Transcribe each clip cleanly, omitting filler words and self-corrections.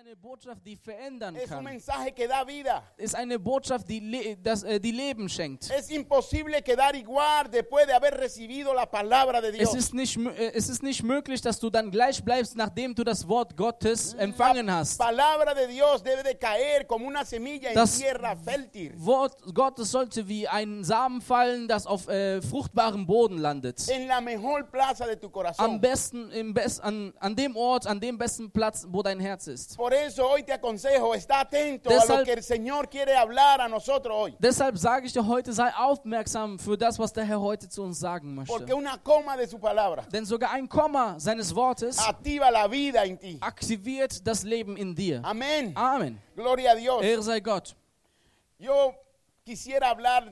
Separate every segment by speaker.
Speaker 1: eine Botschaft, die verändern
Speaker 2: Es un
Speaker 1: kann.
Speaker 2: mensaje que da vida.
Speaker 1: Ist eine Botschaft, die Leben schenkt.
Speaker 2: Es imposible quedar igual después de haber recibido la palabra de Dios.
Speaker 1: Es ist nicht möglich, dass du dann gleich bleibst, nachdem du das Wort Gottes empfangen hast.
Speaker 2: Palabra de Dios debe de caer como una semilla en
Speaker 1: Das
Speaker 2: tierra fértil.
Speaker 1: Wort Gottes sollte wie ein Samen fallen, das auf fruchtbarem Boden landet.
Speaker 2: En la mejor plaza de tu
Speaker 1: Am
Speaker 2: corazón.
Speaker 1: besten, an dem Ort, an dem besten Platz, wo dein Herz ist.
Speaker 2: Por eso hoy te aconsejo, está atento a
Speaker 1: Deshalb-
Speaker 2: lo que el Señor quiere hablar a nosotros hoy.
Speaker 1: Deshalb sage ich dir heute, sei aufmerksam für das, was der Herr heute zu uns sagen möchte.
Speaker 2: Porque una coma de su palabra
Speaker 1: Denn sogar ein Komma seines Wortes
Speaker 2: activa la vida en ti.
Speaker 1: aktiviert das Leben in dir.
Speaker 2: Amén.
Speaker 1: Amen.
Speaker 2: Gloria a Dios.
Speaker 1: Ehre sei Gott.
Speaker 2: Yo quisiera hablar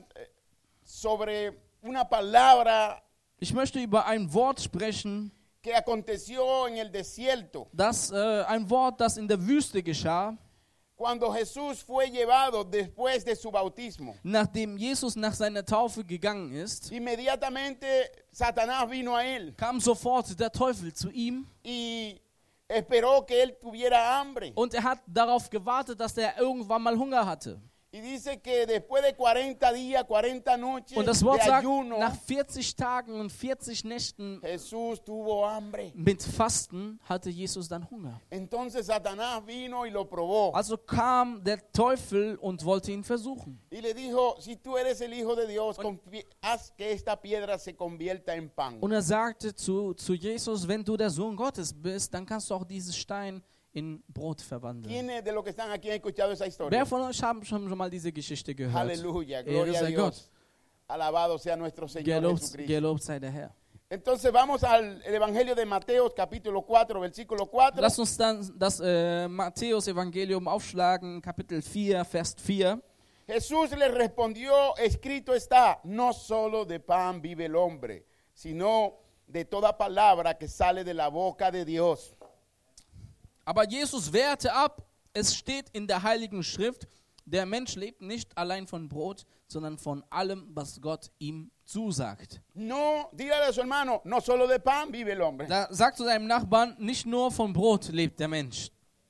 Speaker 2: sobre una palabra
Speaker 1: Ich möchte über ein Wort sprechen,
Speaker 2: que aconteció en el desierto.
Speaker 1: ein Wort, das in der Wüste geschah,
Speaker 2: Cuando Jesús fue llevado después de su bautismo.
Speaker 1: nachdem Jesus nach seiner Taufe gegangen ist.
Speaker 2: Inmediatamente Satanás vino a él
Speaker 1: Kam sofort der Teufel zu ihm
Speaker 2: y esperó que él tuviera hambre.
Speaker 1: und er hat darauf gewartet, dass er irgendwann mal Hunger hatte.
Speaker 2: Y dice que después de 40 días, 40 noches
Speaker 1: Und das
Speaker 2: de
Speaker 1: Wort sagt,
Speaker 2: ayuno,
Speaker 1: nach 40 Tagen und 40 Nächten
Speaker 2: Jesús tuvo hambre.
Speaker 1: mit Fasten hatte Jesus dann Hunger.
Speaker 2: Entonces Satanás vino y lo probó.
Speaker 1: Also kam der Teufel und wollte ihn versuchen.
Speaker 2: Y le dijo, si tú eres el Hijo de Dios, haz que esta piedra se convierta en pan.
Speaker 1: Und er sagte zu Jesus, wenn du der Sohn Gottes bist, dann kannst du auch dieses Stein in Brot verwandeln.
Speaker 2: ¿Quiénes de los que están aquí han escuchado esa historia?
Speaker 1: Wer von euch haben schon mal diese Geschichte gehört?
Speaker 2: Aleluya,
Speaker 1: Ehre
Speaker 2: gloria a
Speaker 1: sei Gott.
Speaker 2: Dios. Alabado sea nuestro Señor Jesucristo.
Speaker 1: Gelobt sei der Herr.
Speaker 2: Entonces vamos al Evangelio de Mateo, capítulo 4, versículo 4.
Speaker 1: Lass uns dann das Matthäus-Evangelium aufschlagen, Kapitel 4, Vers 4.
Speaker 2: Jesús le respondió, escrito está, no solo de pan vive el hombre, sino de toda palabra que sale de la boca de Dios.
Speaker 1: Aber Jesus wehrte ab, es steht in der Heiligen Schrift, der Mensch lebt nicht allein von Brot, sondern von allem, was Gott ihm zusagt.
Speaker 2: No, dígale a su hermano, no solo de pan vive el hombre.
Speaker 1: Da sagt zu deinem Nachbarn, nicht nur von Brot lebt der Mensch.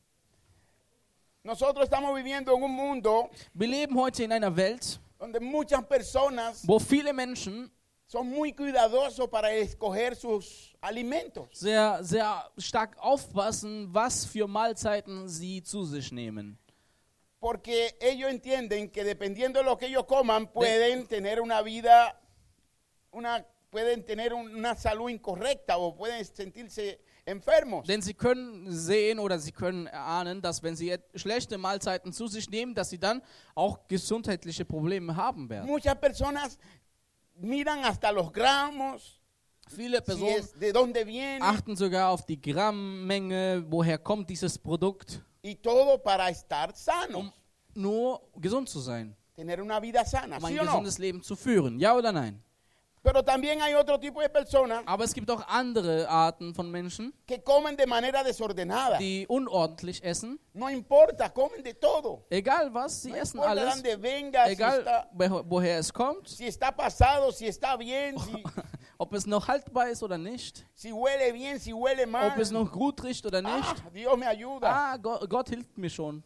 Speaker 2: Nosotros estamos viviendo en un mundo
Speaker 1: Wir leben heute in einer Welt,
Speaker 2: donde muchas personas
Speaker 1: wo viele Menschen
Speaker 2: son muy cuidadosos para escoger sus alimentos.
Speaker 1: sehr, sehr stark aufpassen, was für Mahlzeiten sie zu sich nehmen.
Speaker 2: Porque ellos entienden que dependiendo de lo que ellos coman, pueden tener una vida, pueden tener una salud incorrecta o pueden sentirse enfermos.
Speaker 1: Denn sie können sehen oder sie können erahnen, dass wenn sie schlechte Mahlzeiten zu sich nehmen, dass sie dann auch gesundheitliche Probleme haben werden.
Speaker 2: Muchas personas miran hasta los gramos,
Speaker 1: Viele
Speaker 2: si
Speaker 1: Personen
Speaker 2: es, de dónde viene
Speaker 1: achten sogar auf die Grammmenge, woher kommt dieses Produkt,
Speaker 2: y todo para estar sanos,
Speaker 1: um nur gesund zu sein,
Speaker 2: tener una vida sana,
Speaker 1: um ein
Speaker 2: ¿sí o no?
Speaker 1: gesundes Leben zu führen. Ja oder nein?
Speaker 2: Pero también hay otro tipo de personas
Speaker 1: Aber es gibt auch andere Arten von Menschen,
Speaker 2: que comen de manera desordenada.
Speaker 1: die unordentlich essen.
Speaker 2: No importa, comen de todo.
Speaker 1: Egal was, sie
Speaker 2: No
Speaker 1: essen
Speaker 2: importa de
Speaker 1: alles.
Speaker 2: dónde venga,
Speaker 1: Egal woher es kommt,
Speaker 2: si está pasado, si está bien,
Speaker 1: ob es noch haltbar ist oder nicht,
Speaker 2: si huele bien, si huele mal.
Speaker 1: ob es noch gut riecht oder nicht.
Speaker 2: Dios me ayuda.
Speaker 1: Gott hilft mir schon.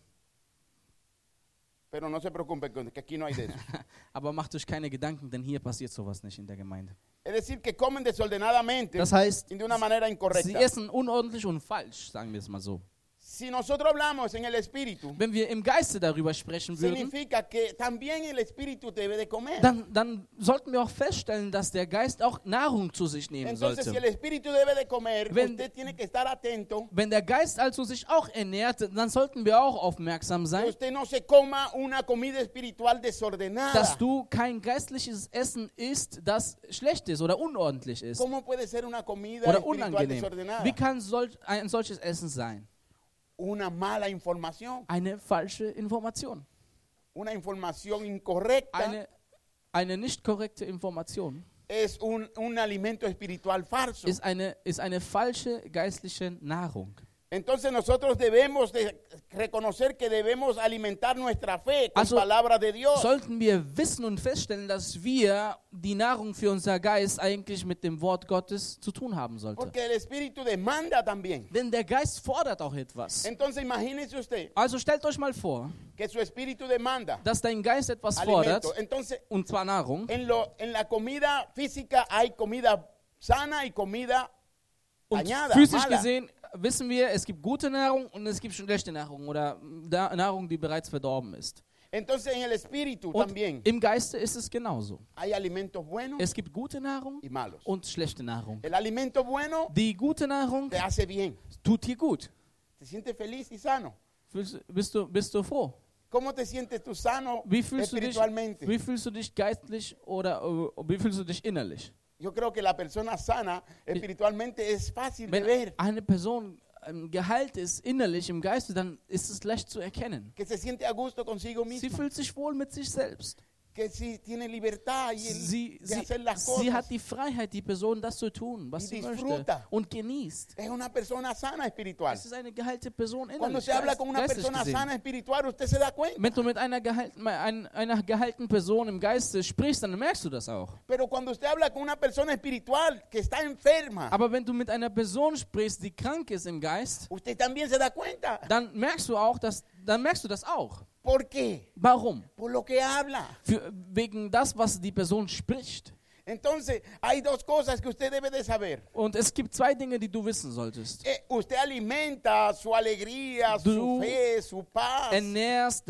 Speaker 2: Pero no se preocupen, que aquí no hay de eso.
Speaker 1: Aber macht euch keine Gedanken, denn hier passiert sowas nicht in der Gemeinde.
Speaker 2: Es decir, que comen desordenadamente
Speaker 1: Das heißt,
Speaker 2: y de una manera
Speaker 1: sie
Speaker 2: incorrecta.
Speaker 1: essen unordentlich und falsch, sagen wir es mal so.
Speaker 2: Si nosotros hablamos en el Espíritu,
Speaker 1: Wenn wir im Geiste darüber sprechen würden,
Speaker 2: significa que también el Espíritu debe de comer.
Speaker 1: dann sollten wir auch feststellen, dass der Geist auch Nahrung zu sich nehmen
Speaker 2: Entonces, si el
Speaker 1: sollte.
Speaker 2: Espíritu debe de comer,
Speaker 1: Wenn-
Speaker 2: usted tiene que estar atento
Speaker 1: Wenn der Geist also sich auch ernährt, dann sollten wir auch aufmerksam
Speaker 2: que
Speaker 1: sein,
Speaker 2: usted no se coma una comida espiritual desordenada.
Speaker 1: dass du kein geistliches Essen isst, das schlecht ist oder unordentlich ist
Speaker 2: ¿Cómo puede ser una comida
Speaker 1: oder
Speaker 2: espiritual
Speaker 1: unangenehm.
Speaker 2: desordenada?
Speaker 1: Wie kann ein solches Essen sein?
Speaker 2: Una mala información,
Speaker 1: Eine falsche Information.
Speaker 2: una información incorrecta
Speaker 1: Eine nicht korrekte Information
Speaker 2: es un alimento espiritual falso.
Speaker 1: ist eine falsche geistliche Nahrung.
Speaker 2: Entonces nosotros debemos de reconocer que debemos alimentar nuestra fe con
Speaker 1: Also,
Speaker 2: palabras de Dios.
Speaker 1: sollten wir wissen und feststellen, dass wir die Nahrung für unser Geist eigentlich mit dem Wort Gottes zu tun haben sollten.
Speaker 2: Porque el Espíritu demanda también.
Speaker 1: Denn der Geist fordert auch etwas.
Speaker 2: Entonces imagínese usted
Speaker 1: Also stellt euch mal vor,
Speaker 2: que su espíritu demanda
Speaker 1: dass dein Geist etwas fordert,
Speaker 2: alimento. Entonces,
Speaker 1: und zwar Nahrung.
Speaker 2: en la comida física hay comida sana y comida
Speaker 1: Und
Speaker 2: dañada,
Speaker 1: physisch
Speaker 2: mala.
Speaker 1: gesehen wissen wir, es gibt gute Nahrung und es gibt schlechte Nahrung oder Nahrung, die bereits verdorben ist.
Speaker 2: Entonces en el espíritu
Speaker 1: Und
Speaker 2: también
Speaker 1: im Geiste ist es genauso.
Speaker 2: hay alimentos buenos
Speaker 1: Es gibt gute Nahrung
Speaker 2: y malos.
Speaker 1: und schlechte Nahrung.
Speaker 2: El alimento bueno
Speaker 1: Die gute Nahrung
Speaker 2: te hace bien,
Speaker 1: tut dir gut.
Speaker 2: te sientes feliz y sano.
Speaker 1: Bist du froh?
Speaker 2: ¿Cómo te sientes tú sano
Speaker 1: Wie fühlst
Speaker 2: espiritualmente?
Speaker 1: du dich geistlich oder wie fühlst du dich innerlich?
Speaker 2: Yo creo que la persona sana espiritualmente es fácil de
Speaker 1: Wenn
Speaker 2: ver,
Speaker 1: eine Person geheilt ist innerlich im Geiste, dann ist es leicht zu erkennen.
Speaker 2: que se siente a gusto consigo
Speaker 1: Sie
Speaker 2: misma,
Speaker 1: fühlt sich wohl mit sich selbst.
Speaker 2: que sí tiene libertad
Speaker 1: Sie
Speaker 2: hacer las
Speaker 1: sie
Speaker 2: cosas.
Speaker 1: hat die Freiheit, die Person das zu tun, was
Speaker 2: Y
Speaker 1: sie möchte
Speaker 2: disfruta.
Speaker 1: und genießt.
Speaker 2: Es una persona sana espiritual.
Speaker 1: Es ist eine geheilte Person
Speaker 2: Cuando
Speaker 1: innerlich,
Speaker 2: se habla con una
Speaker 1: geistlich
Speaker 2: persona
Speaker 1: gesehen.
Speaker 2: sana espiritual, usted se da cuenta.
Speaker 1: Wenn du mit einer geheilten Person im Geiste sprichst, dann merkst du das auch.
Speaker 2: Pero cuando usted habla con una persona espiritual que está enferma,
Speaker 1: Aber wenn du mit einer Person sprichst, die krank ist im Geist,
Speaker 2: usted también se da cuenta.
Speaker 1: dann merkst du das auch.
Speaker 2: ¿Por qué?
Speaker 1: Warum?
Speaker 2: Por lo que habla.
Speaker 1: Wegen das, was die Person spricht.
Speaker 2: Entonces, hay dos cosas que usted debe de saber.
Speaker 1: Und es gibt zwei Dinge, die du wissen solltest.
Speaker 2: Usted alimenta su alegría, su
Speaker 1: Du
Speaker 2: fe, su paz.
Speaker 1: Ernährst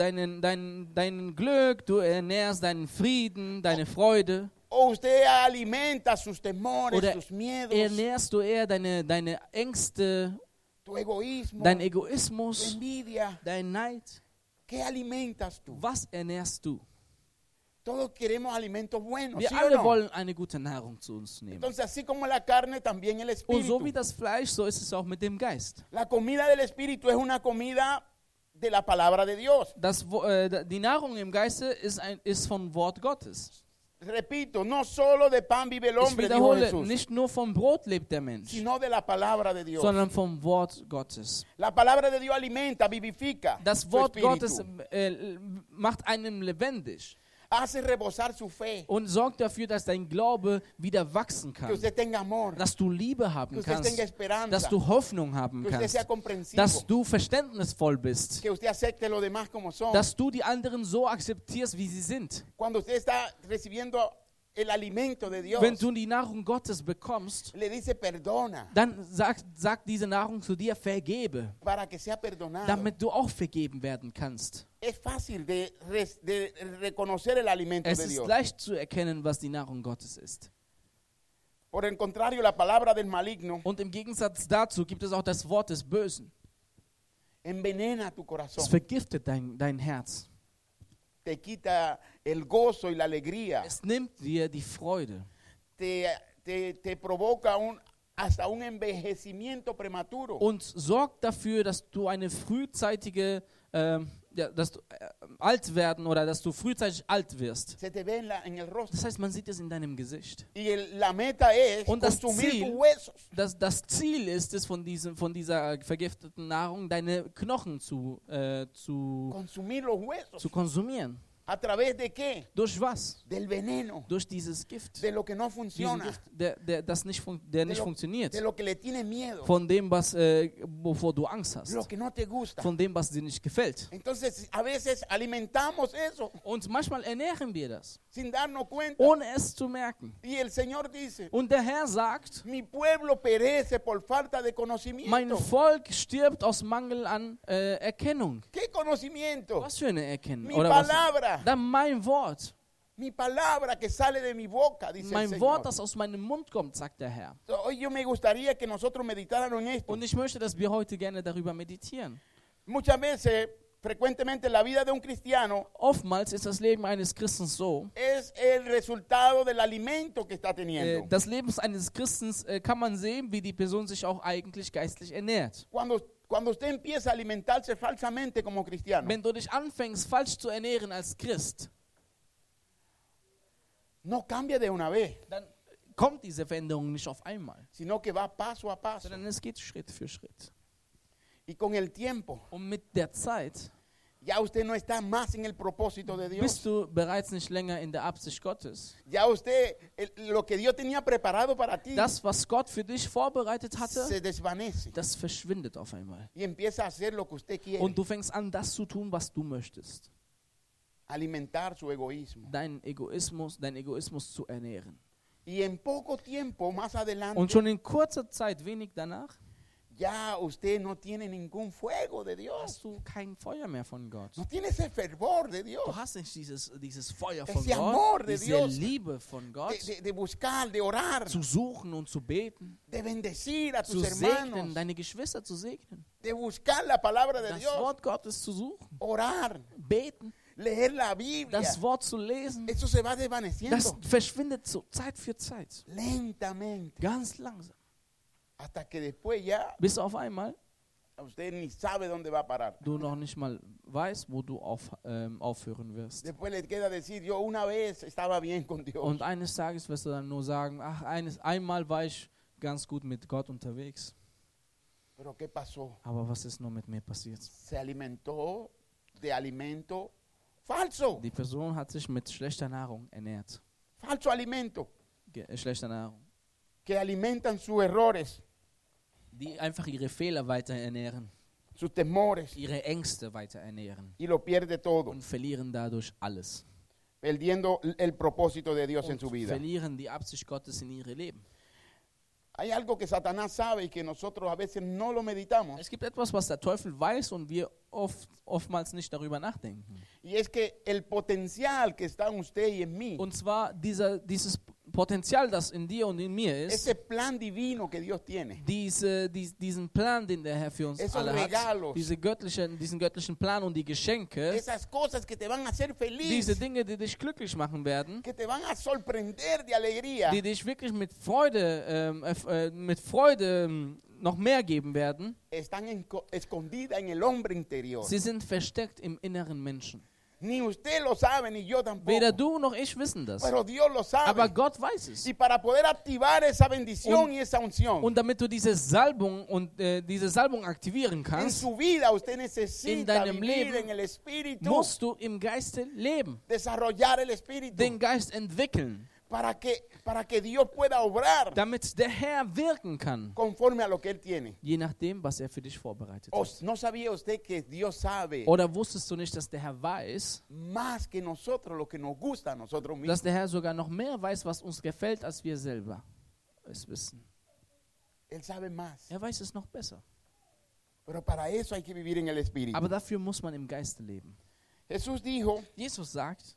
Speaker 1: dein Glück, du ernährst deinen Frieden, deine Freude.
Speaker 2: O usted alimenta sus temores,
Speaker 1: Oder
Speaker 2: sus miedos,
Speaker 1: ernährst du eher deine Ängste,
Speaker 2: tu egoísmo,
Speaker 1: dein
Speaker 2: tu
Speaker 1: Egoismus,
Speaker 2: envidia.
Speaker 1: dein Neid?
Speaker 2: ¿Qué alimentas tú?
Speaker 1: Was ernährst du?
Speaker 2: Todos queremos alimentos buenos,
Speaker 1: Wir
Speaker 2: ¿sí
Speaker 1: alle
Speaker 2: o no?
Speaker 1: wollen eine gute Nahrung zu uns nehmen.
Speaker 2: Entonces, así como la carne, también el
Speaker 1: Und so
Speaker 2: espíritu.
Speaker 1: wie das Fleisch, so ist es auch mit dem Geist.
Speaker 2: La comida del espíritu es una comida de la palabra de Dios.
Speaker 1: Die Nahrung im Geiste ist vom Wort Gottes.
Speaker 2: Repito, no solo de pan vive el
Speaker 1: Ich
Speaker 2: hombre, dijo
Speaker 1: wiederhole,
Speaker 2: Jesús,
Speaker 1: nicht nur vom Brot lebt der Mensch,
Speaker 2: sino de la palabra de Dios.
Speaker 1: sondern vom Wort Gottes.
Speaker 2: La palabra de Dios alimenta, vivifica
Speaker 1: Das
Speaker 2: su
Speaker 1: Wort
Speaker 2: espíritu,
Speaker 1: Gottes macht einen lebendig
Speaker 2: hace rebosar su fe,
Speaker 1: und sorgt dafür, dass dein Glaube wieder wachsen
Speaker 2: que
Speaker 1: kann,
Speaker 2: usted tenga amor,
Speaker 1: dass du Liebe
Speaker 2: que
Speaker 1: haben
Speaker 2: usted
Speaker 1: kannst,
Speaker 2: tenga esperanza,
Speaker 1: dass du Hoffnung haben
Speaker 2: que usted sea
Speaker 1: kannst,
Speaker 2: comprensivo,
Speaker 1: dass du verständnisvoll bist,
Speaker 2: que usted acepte lo demás como son.
Speaker 1: dass du die anderen so akzeptierst, wie sie sind.
Speaker 2: Cuando usted está recibiendo el alimento de Dios,
Speaker 1: Wenn du die Nahrung Gottes bekommst,
Speaker 2: le dice perdona,
Speaker 1: dann sagt diese Nahrung zu dir, vergebe,
Speaker 2: para que sea perdonado.
Speaker 1: damit du auch vergeben werden kannst.
Speaker 2: Es fácil de reconocer el alimento
Speaker 1: Es
Speaker 2: de
Speaker 1: ist
Speaker 2: Dios.
Speaker 1: leicht zu erkennen, was die Nahrung Gottes ist.
Speaker 2: Por el contrario, la palabra del maligno
Speaker 1: Und im Gegensatz dazu gibt es auch das Wort des Bösen.
Speaker 2: envenena tu
Speaker 1: Es
Speaker 2: corazón,
Speaker 1: vergiftet dein Herz.
Speaker 2: te quita el gozo y la alegría,
Speaker 1: Es nimmt dir die Freude.
Speaker 2: te provoca hasta un envejecimiento prematuro.
Speaker 1: Und sorgt dafür, dass du eine frühzeitige, dass du alt werden oder dass du frühzeitig alt wirst.
Speaker 2: Se te ve en el rostro.
Speaker 1: Das heißt, man sieht es in deinem Gesicht.
Speaker 2: Y la meta es
Speaker 1: Und das
Speaker 2: consumir
Speaker 1: Ziel-
Speaker 2: tus huesos.
Speaker 1: Das Ziel ist es, von dieser vergifteten Nahrung deine Knochen zu
Speaker 2: Consumir los huesos.
Speaker 1: konsumieren.
Speaker 2: ¿A través de qué?
Speaker 1: Durch was?
Speaker 2: Del veneno,
Speaker 1: Durch dieses Gift.
Speaker 2: de lo que no
Speaker 1: Diesen
Speaker 2: funciona,
Speaker 1: Gift, der nicht funktioniert.
Speaker 2: de lo que le tiene miedo,
Speaker 1: Von dem, wovor du Angst hast.
Speaker 2: lo que no te gusta.
Speaker 1: Von dem, was dir nicht gefällt.
Speaker 2: Entonces, a veces alimentamos eso
Speaker 1: Und manchmal ernähren wir das,
Speaker 2: sin darnos cuenta.
Speaker 1: ohne es zu merken.
Speaker 2: Y el Señor dice,
Speaker 1: Und der Herr sagt,
Speaker 2: mi pueblo perece por falta de
Speaker 1: mein
Speaker 2: conocimiento.
Speaker 1: Volk stirbt aus Mangel an Erkennung.
Speaker 2: ¿Qué conocimiento?
Speaker 1: Was für eine Erkennung?
Speaker 2: Mi
Speaker 1: Oder was?
Speaker 2: palabra,
Speaker 1: Dann mein Wort.
Speaker 2: mi palabra que sale de mi boca, dice el
Speaker 1: Mein
Speaker 2: Señor.
Speaker 1: Wort, das aus meinem Mund kommt, sagt der Herr.
Speaker 2: Hoy yo me gustaría que nosotros meditáramos en esto.
Speaker 1: Und ich möchte, dass wir heute gerne darüber meditieren.
Speaker 2: Muchas veces, frecuentemente, la vida de un cristiano
Speaker 1: Oftmals ist das Leben eines Christen so,
Speaker 2: es el resultado del alimento que está teniendo.
Speaker 1: das Leben eines Christen kann man sehen, wie die Person sich auch eigentlich geistlich ernährt.
Speaker 2: Cuando usted empieza a alimentarse falsamente como cristiano,
Speaker 1: Wenn du dich anfängst, falsch zu ernähren als Christ,
Speaker 2: no cambia de una vez,
Speaker 1: dann kommt diese Veränderung nicht auf einmal,
Speaker 2: sino que va paso a paso.
Speaker 1: sondern es geht Schritt für Schritt.
Speaker 2: Y con el tiempo,
Speaker 1: Und mit der Zeit
Speaker 2: ya usted no está más en el propósito de Dios.
Speaker 1: bist du bereits nicht länger in der Absicht Gottes.
Speaker 2: Ya usted, lo que Dios tenía preparado para ti,
Speaker 1: Das, was Gott für dich vorbereitet hatte,
Speaker 2: se desvanece.
Speaker 1: das verschwindet auf einmal.
Speaker 2: Y empieza a hacer lo que usted quiere.
Speaker 1: Und du fängst an, das zu tun, was du möchtest.
Speaker 2: Alimentar su egoísmo.
Speaker 1: Deinen Egoismus zu ernähren.
Speaker 2: Y en poco tiempo, más adelante,
Speaker 1: Und schon in kurzer Zeit, wenig danach,
Speaker 2: ya usted no tiene ningún fuego de Dios.
Speaker 1: hast du kein Feuer mehr von Gott.
Speaker 2: No tiene ese fervor de Dios.
Speaker 1: Du hast nicht dieses Feuer von
Speaker 2: Ese amor
Speaker 1: Gott,
Speaker 2: de
Speaker 1: diese
Speaker 2: Dios.
Speaker 1: Liebe von Gott,
Speaker 2: De buscar, de orar,
Speaker 1: zu suchen und zu beten,
Speaker 2: de bendecir a
Speaker 1: zu
Speaker 2: tus
Speaker 1: segnen,
Speaker 2: hermanos,
Speaker 1: deine Geschwister zu segnen,
Speaker 2: de buscar la palabra de
Speaker 1: das
Speaker 2: Dios,
Speaker 1: Wort Gottes zu suchen,
Speaker 2: orar,
Speaker 1: beten,
Speaker 2: leer la Biblia.
Speaker 1: das Wort zu lesen.
Speaker 2: Eso se va desvaneciendo
Speaker 1: Das verschwindet so Zeit für Zeit,
Speaker 2: lentamente
Speaker 1: ganz langsam,
Speaker 2: hasta que después ya
Speaker 1: bis auf einmal
Speaker 2: usted ni sabe dónde va a parar.
Speaker 1: du noch nicht mal weißt, wo du aufhören wirst.
Speaker 2: Después le queda decir, yo una vez estaba bien con Dios.
Speaker 1: Und eines Tages wirst du dann nur sagen, ach, einmal war ich ganz gut mit Gott unterwegs.
Speaker 2: Pero ¿qué pasó?
Speaker 1: Aber was ist nur mit mir passiert?
Speaker 2: Se alimentó de alimento falso.
Speaker 1: Die Person hat sich mit schlechter Nahrung ernährt.
Speaker 2: Falso alimento
Speaker 1: Schlechter Nahrung.
Speaker 2: que alimentan sus errores,
Speaker 1: Die einfach ihre Fehler weiter ernähren,
Speaker 2: sus temores
Speaker 1: ihre Ängste weiter ernähren
Speaker 2: y lo pierde todo,
Speaker 1: und verlieren dadurch alles.
Speaker 2: perdiendo el propósito de Dios en
Speaker 1: Und
Speaker 2: su vida.
Speaker 1: verlieren die Absicht Gottes in ihre Leben.
Speaker 2: Hay algo que Satanás sabe y que nosotros a veces no lo meditamos.
Speaker 1: Es gibt etwas, was der Teufel weiß und wir oftmals nicht darüber nachdenken.
Speaker 2: Y es que el potencial que está en usted y en mí,
Speaker 1: Und zwar dieses Potenzial, das in dir und in mir ist,
Speaker 2: ese plan divino que Dios tiene,
Speaker 1: diesen Plan, den der Herr für uns
Speaker 2: Esos
Speaker 1: alle hat,
Speaker 2: regalos.
Speaker 1: diesen göttlichen Plan und die Geschenke,
Speaker 2: esas cosas que te van a hacer feliz,
Speaker 1: diese Dinge, die dich glücklich machen werden,
Speaker 2: que te van a sorprender de alegría,
Speaker 1: die dich wirklich mit Freude noch mehr geben werden,
Speaker 2: están escondidas en el hombre interior.
Speaker 1: sie sind versteckt im inneren Menschen.
Speaker 2: Ni usted lo sabe, ni yo tampoco.
Speaker 1: Weder du noch ich wissen das,
Speaker 2: Pero Dios lo sabe.
Speaker 1: aber Gott weiß es.
Speaker 2: Y para poder activar esa bendición y esa unción
Speaker 1: Und damit du diese Salbung aktivieren
Speaker 2: en
Speaker 1: kannst,
Speaker 2: su vida, usted
Speaker 1: in
Speaker 2: necesita
Speaker 1: deinem
Speaker 2: vivir
Speaker 1: Leben
Speaker 2: en el Espíritu,
Speaker 1: musst du im Geiste leben,
Speaker 2: desarrollar el Espíritu,
Speaker 1: den Geist entwickeln,
Speaker 2: para que Dios pueda obrar
Speaker 1: damit der Herr wirken kann,
Speaker 2: conforme a lo que Él tiene.
Speaker 1: je nachdem, was er für dich vorbereitet
Speaker 2: ¿O
Speaker 1: hat.
Speaker 2: no sabía usted que Dios sabe
Speaker 1: Oder wusstest du nicht, dass der Herr weiß,
Speaker 2: más que nosotros lo que nos gusta a nosotros mismos?
Speaker 1: dass der Herr sogar noch mehr weiß, was uns gefällt, als wir selber es wissen?
Speaker 2: Él sabe más.
Speaker 1: Er weiß es noch besser.
Speaker 2: Pero para eso hay que vivir en el Espíritu.
Speaker 1: Aber dafür muss man im Geiste leben.
Speaker 2: Jesús dijo
Speaker 1: Jesus sagt,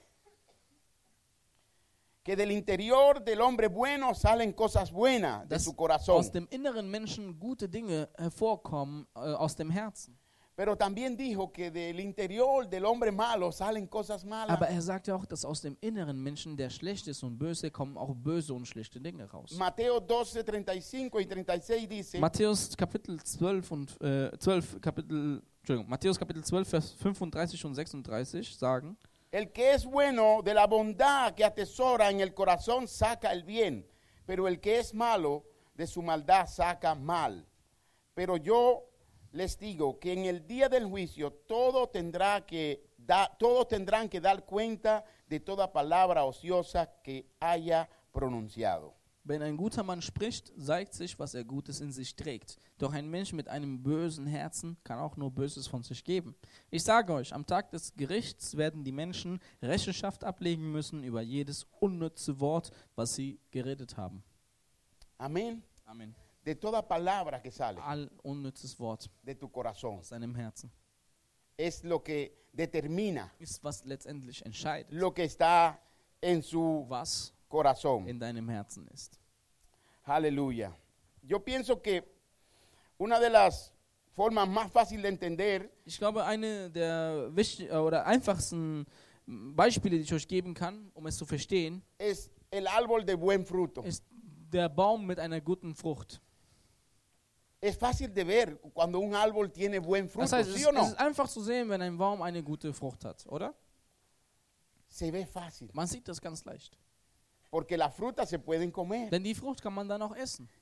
Speaker 2: que del interior del hombre bueno salen cosas buenas de
Speaker 1: dass
Speaker 2: su corazón.
Speaker 1: aus dem inneren Menschen gute Dinge hervorkommen, aus dem Herzen.
Speaker 2: Pero también dijo que del interior del hombre malo salen cosas malas.
Speaker 1: Aber er sagt ja auch, dass aus dem inneren Menschen, der schlecht ist und böse, kommen auch böse und schlechte Dinge raus.
Speaker 2: Mateo 12, 35 y 36 dice
Speaker 1: Matthäus Kapitel 12 Matthäus Kapitel 12, Vers 35 und 36 sagen,
Speaker 2: el que es bueno de la bondad que atesora en el corazón saca el bien, pero el que es malo de su maldad saca mal. Pero yo les digo que en el día del juicio todos tendrán que dar cuenta de toda palabra ociosa que haya pronunciado.
Speaker 1: wenn ein guter Mann spricht, zeigt sich, was er Gutes in sich trägt. Doch ein Mensch mit einem bösen Herzen kann auch nur Böses von sich geben. Ich sage euch, am Tag des Gerichts werden die Menschen Rechenschaft ablegen müssen über jedes unnütze Wort, was sie geredet haben.
Speaker 2: Amén.
Speaker 1: Amen.
Speaker 2: De toda palabra que sale
Speaker 1: All unnützes Wort
Speaker 2: de tu corazón
Speaker 1: aus deinem Herzen
Speaker 2: es lo que determina
Speaker 1: ist, was letztendlich entscheidet,
Speaker 2: lo que está en su
Speaker 1: was
Speaker 2: corazón.
Speaker 1: in deinem Herzen ist.
Speaker 2: Aleluya. Yo pienso que una de las formas más fáciles de entender
Speaker 1: Ich glaube, eine der einfachsten Beispiele, die ich euch geben kann, um es zu verstehen,
Speaker 2: es el árbol de buen fruto.
Speaker 1: ist der Baum mit einer guten Frucht.
Speaker 2: Es fácil de ver cuando un árbol tiene buen fruto,
Speaker 1: Das heißt,
Speaker 2: ¿sí
Speaker 1: es
Speaker 2: o no?
Speaker 1: ist einfach zu sehen, wenn ein Baum eine gute Frucht hat, oder?
Speaker 2: Se ve fácil,
Speaker 1: Man sieht das ganz leicht.
Speaker 2: porque las frutas se pueden comer.
Speaker 1: Denn die Frucht kann man dann auch essen.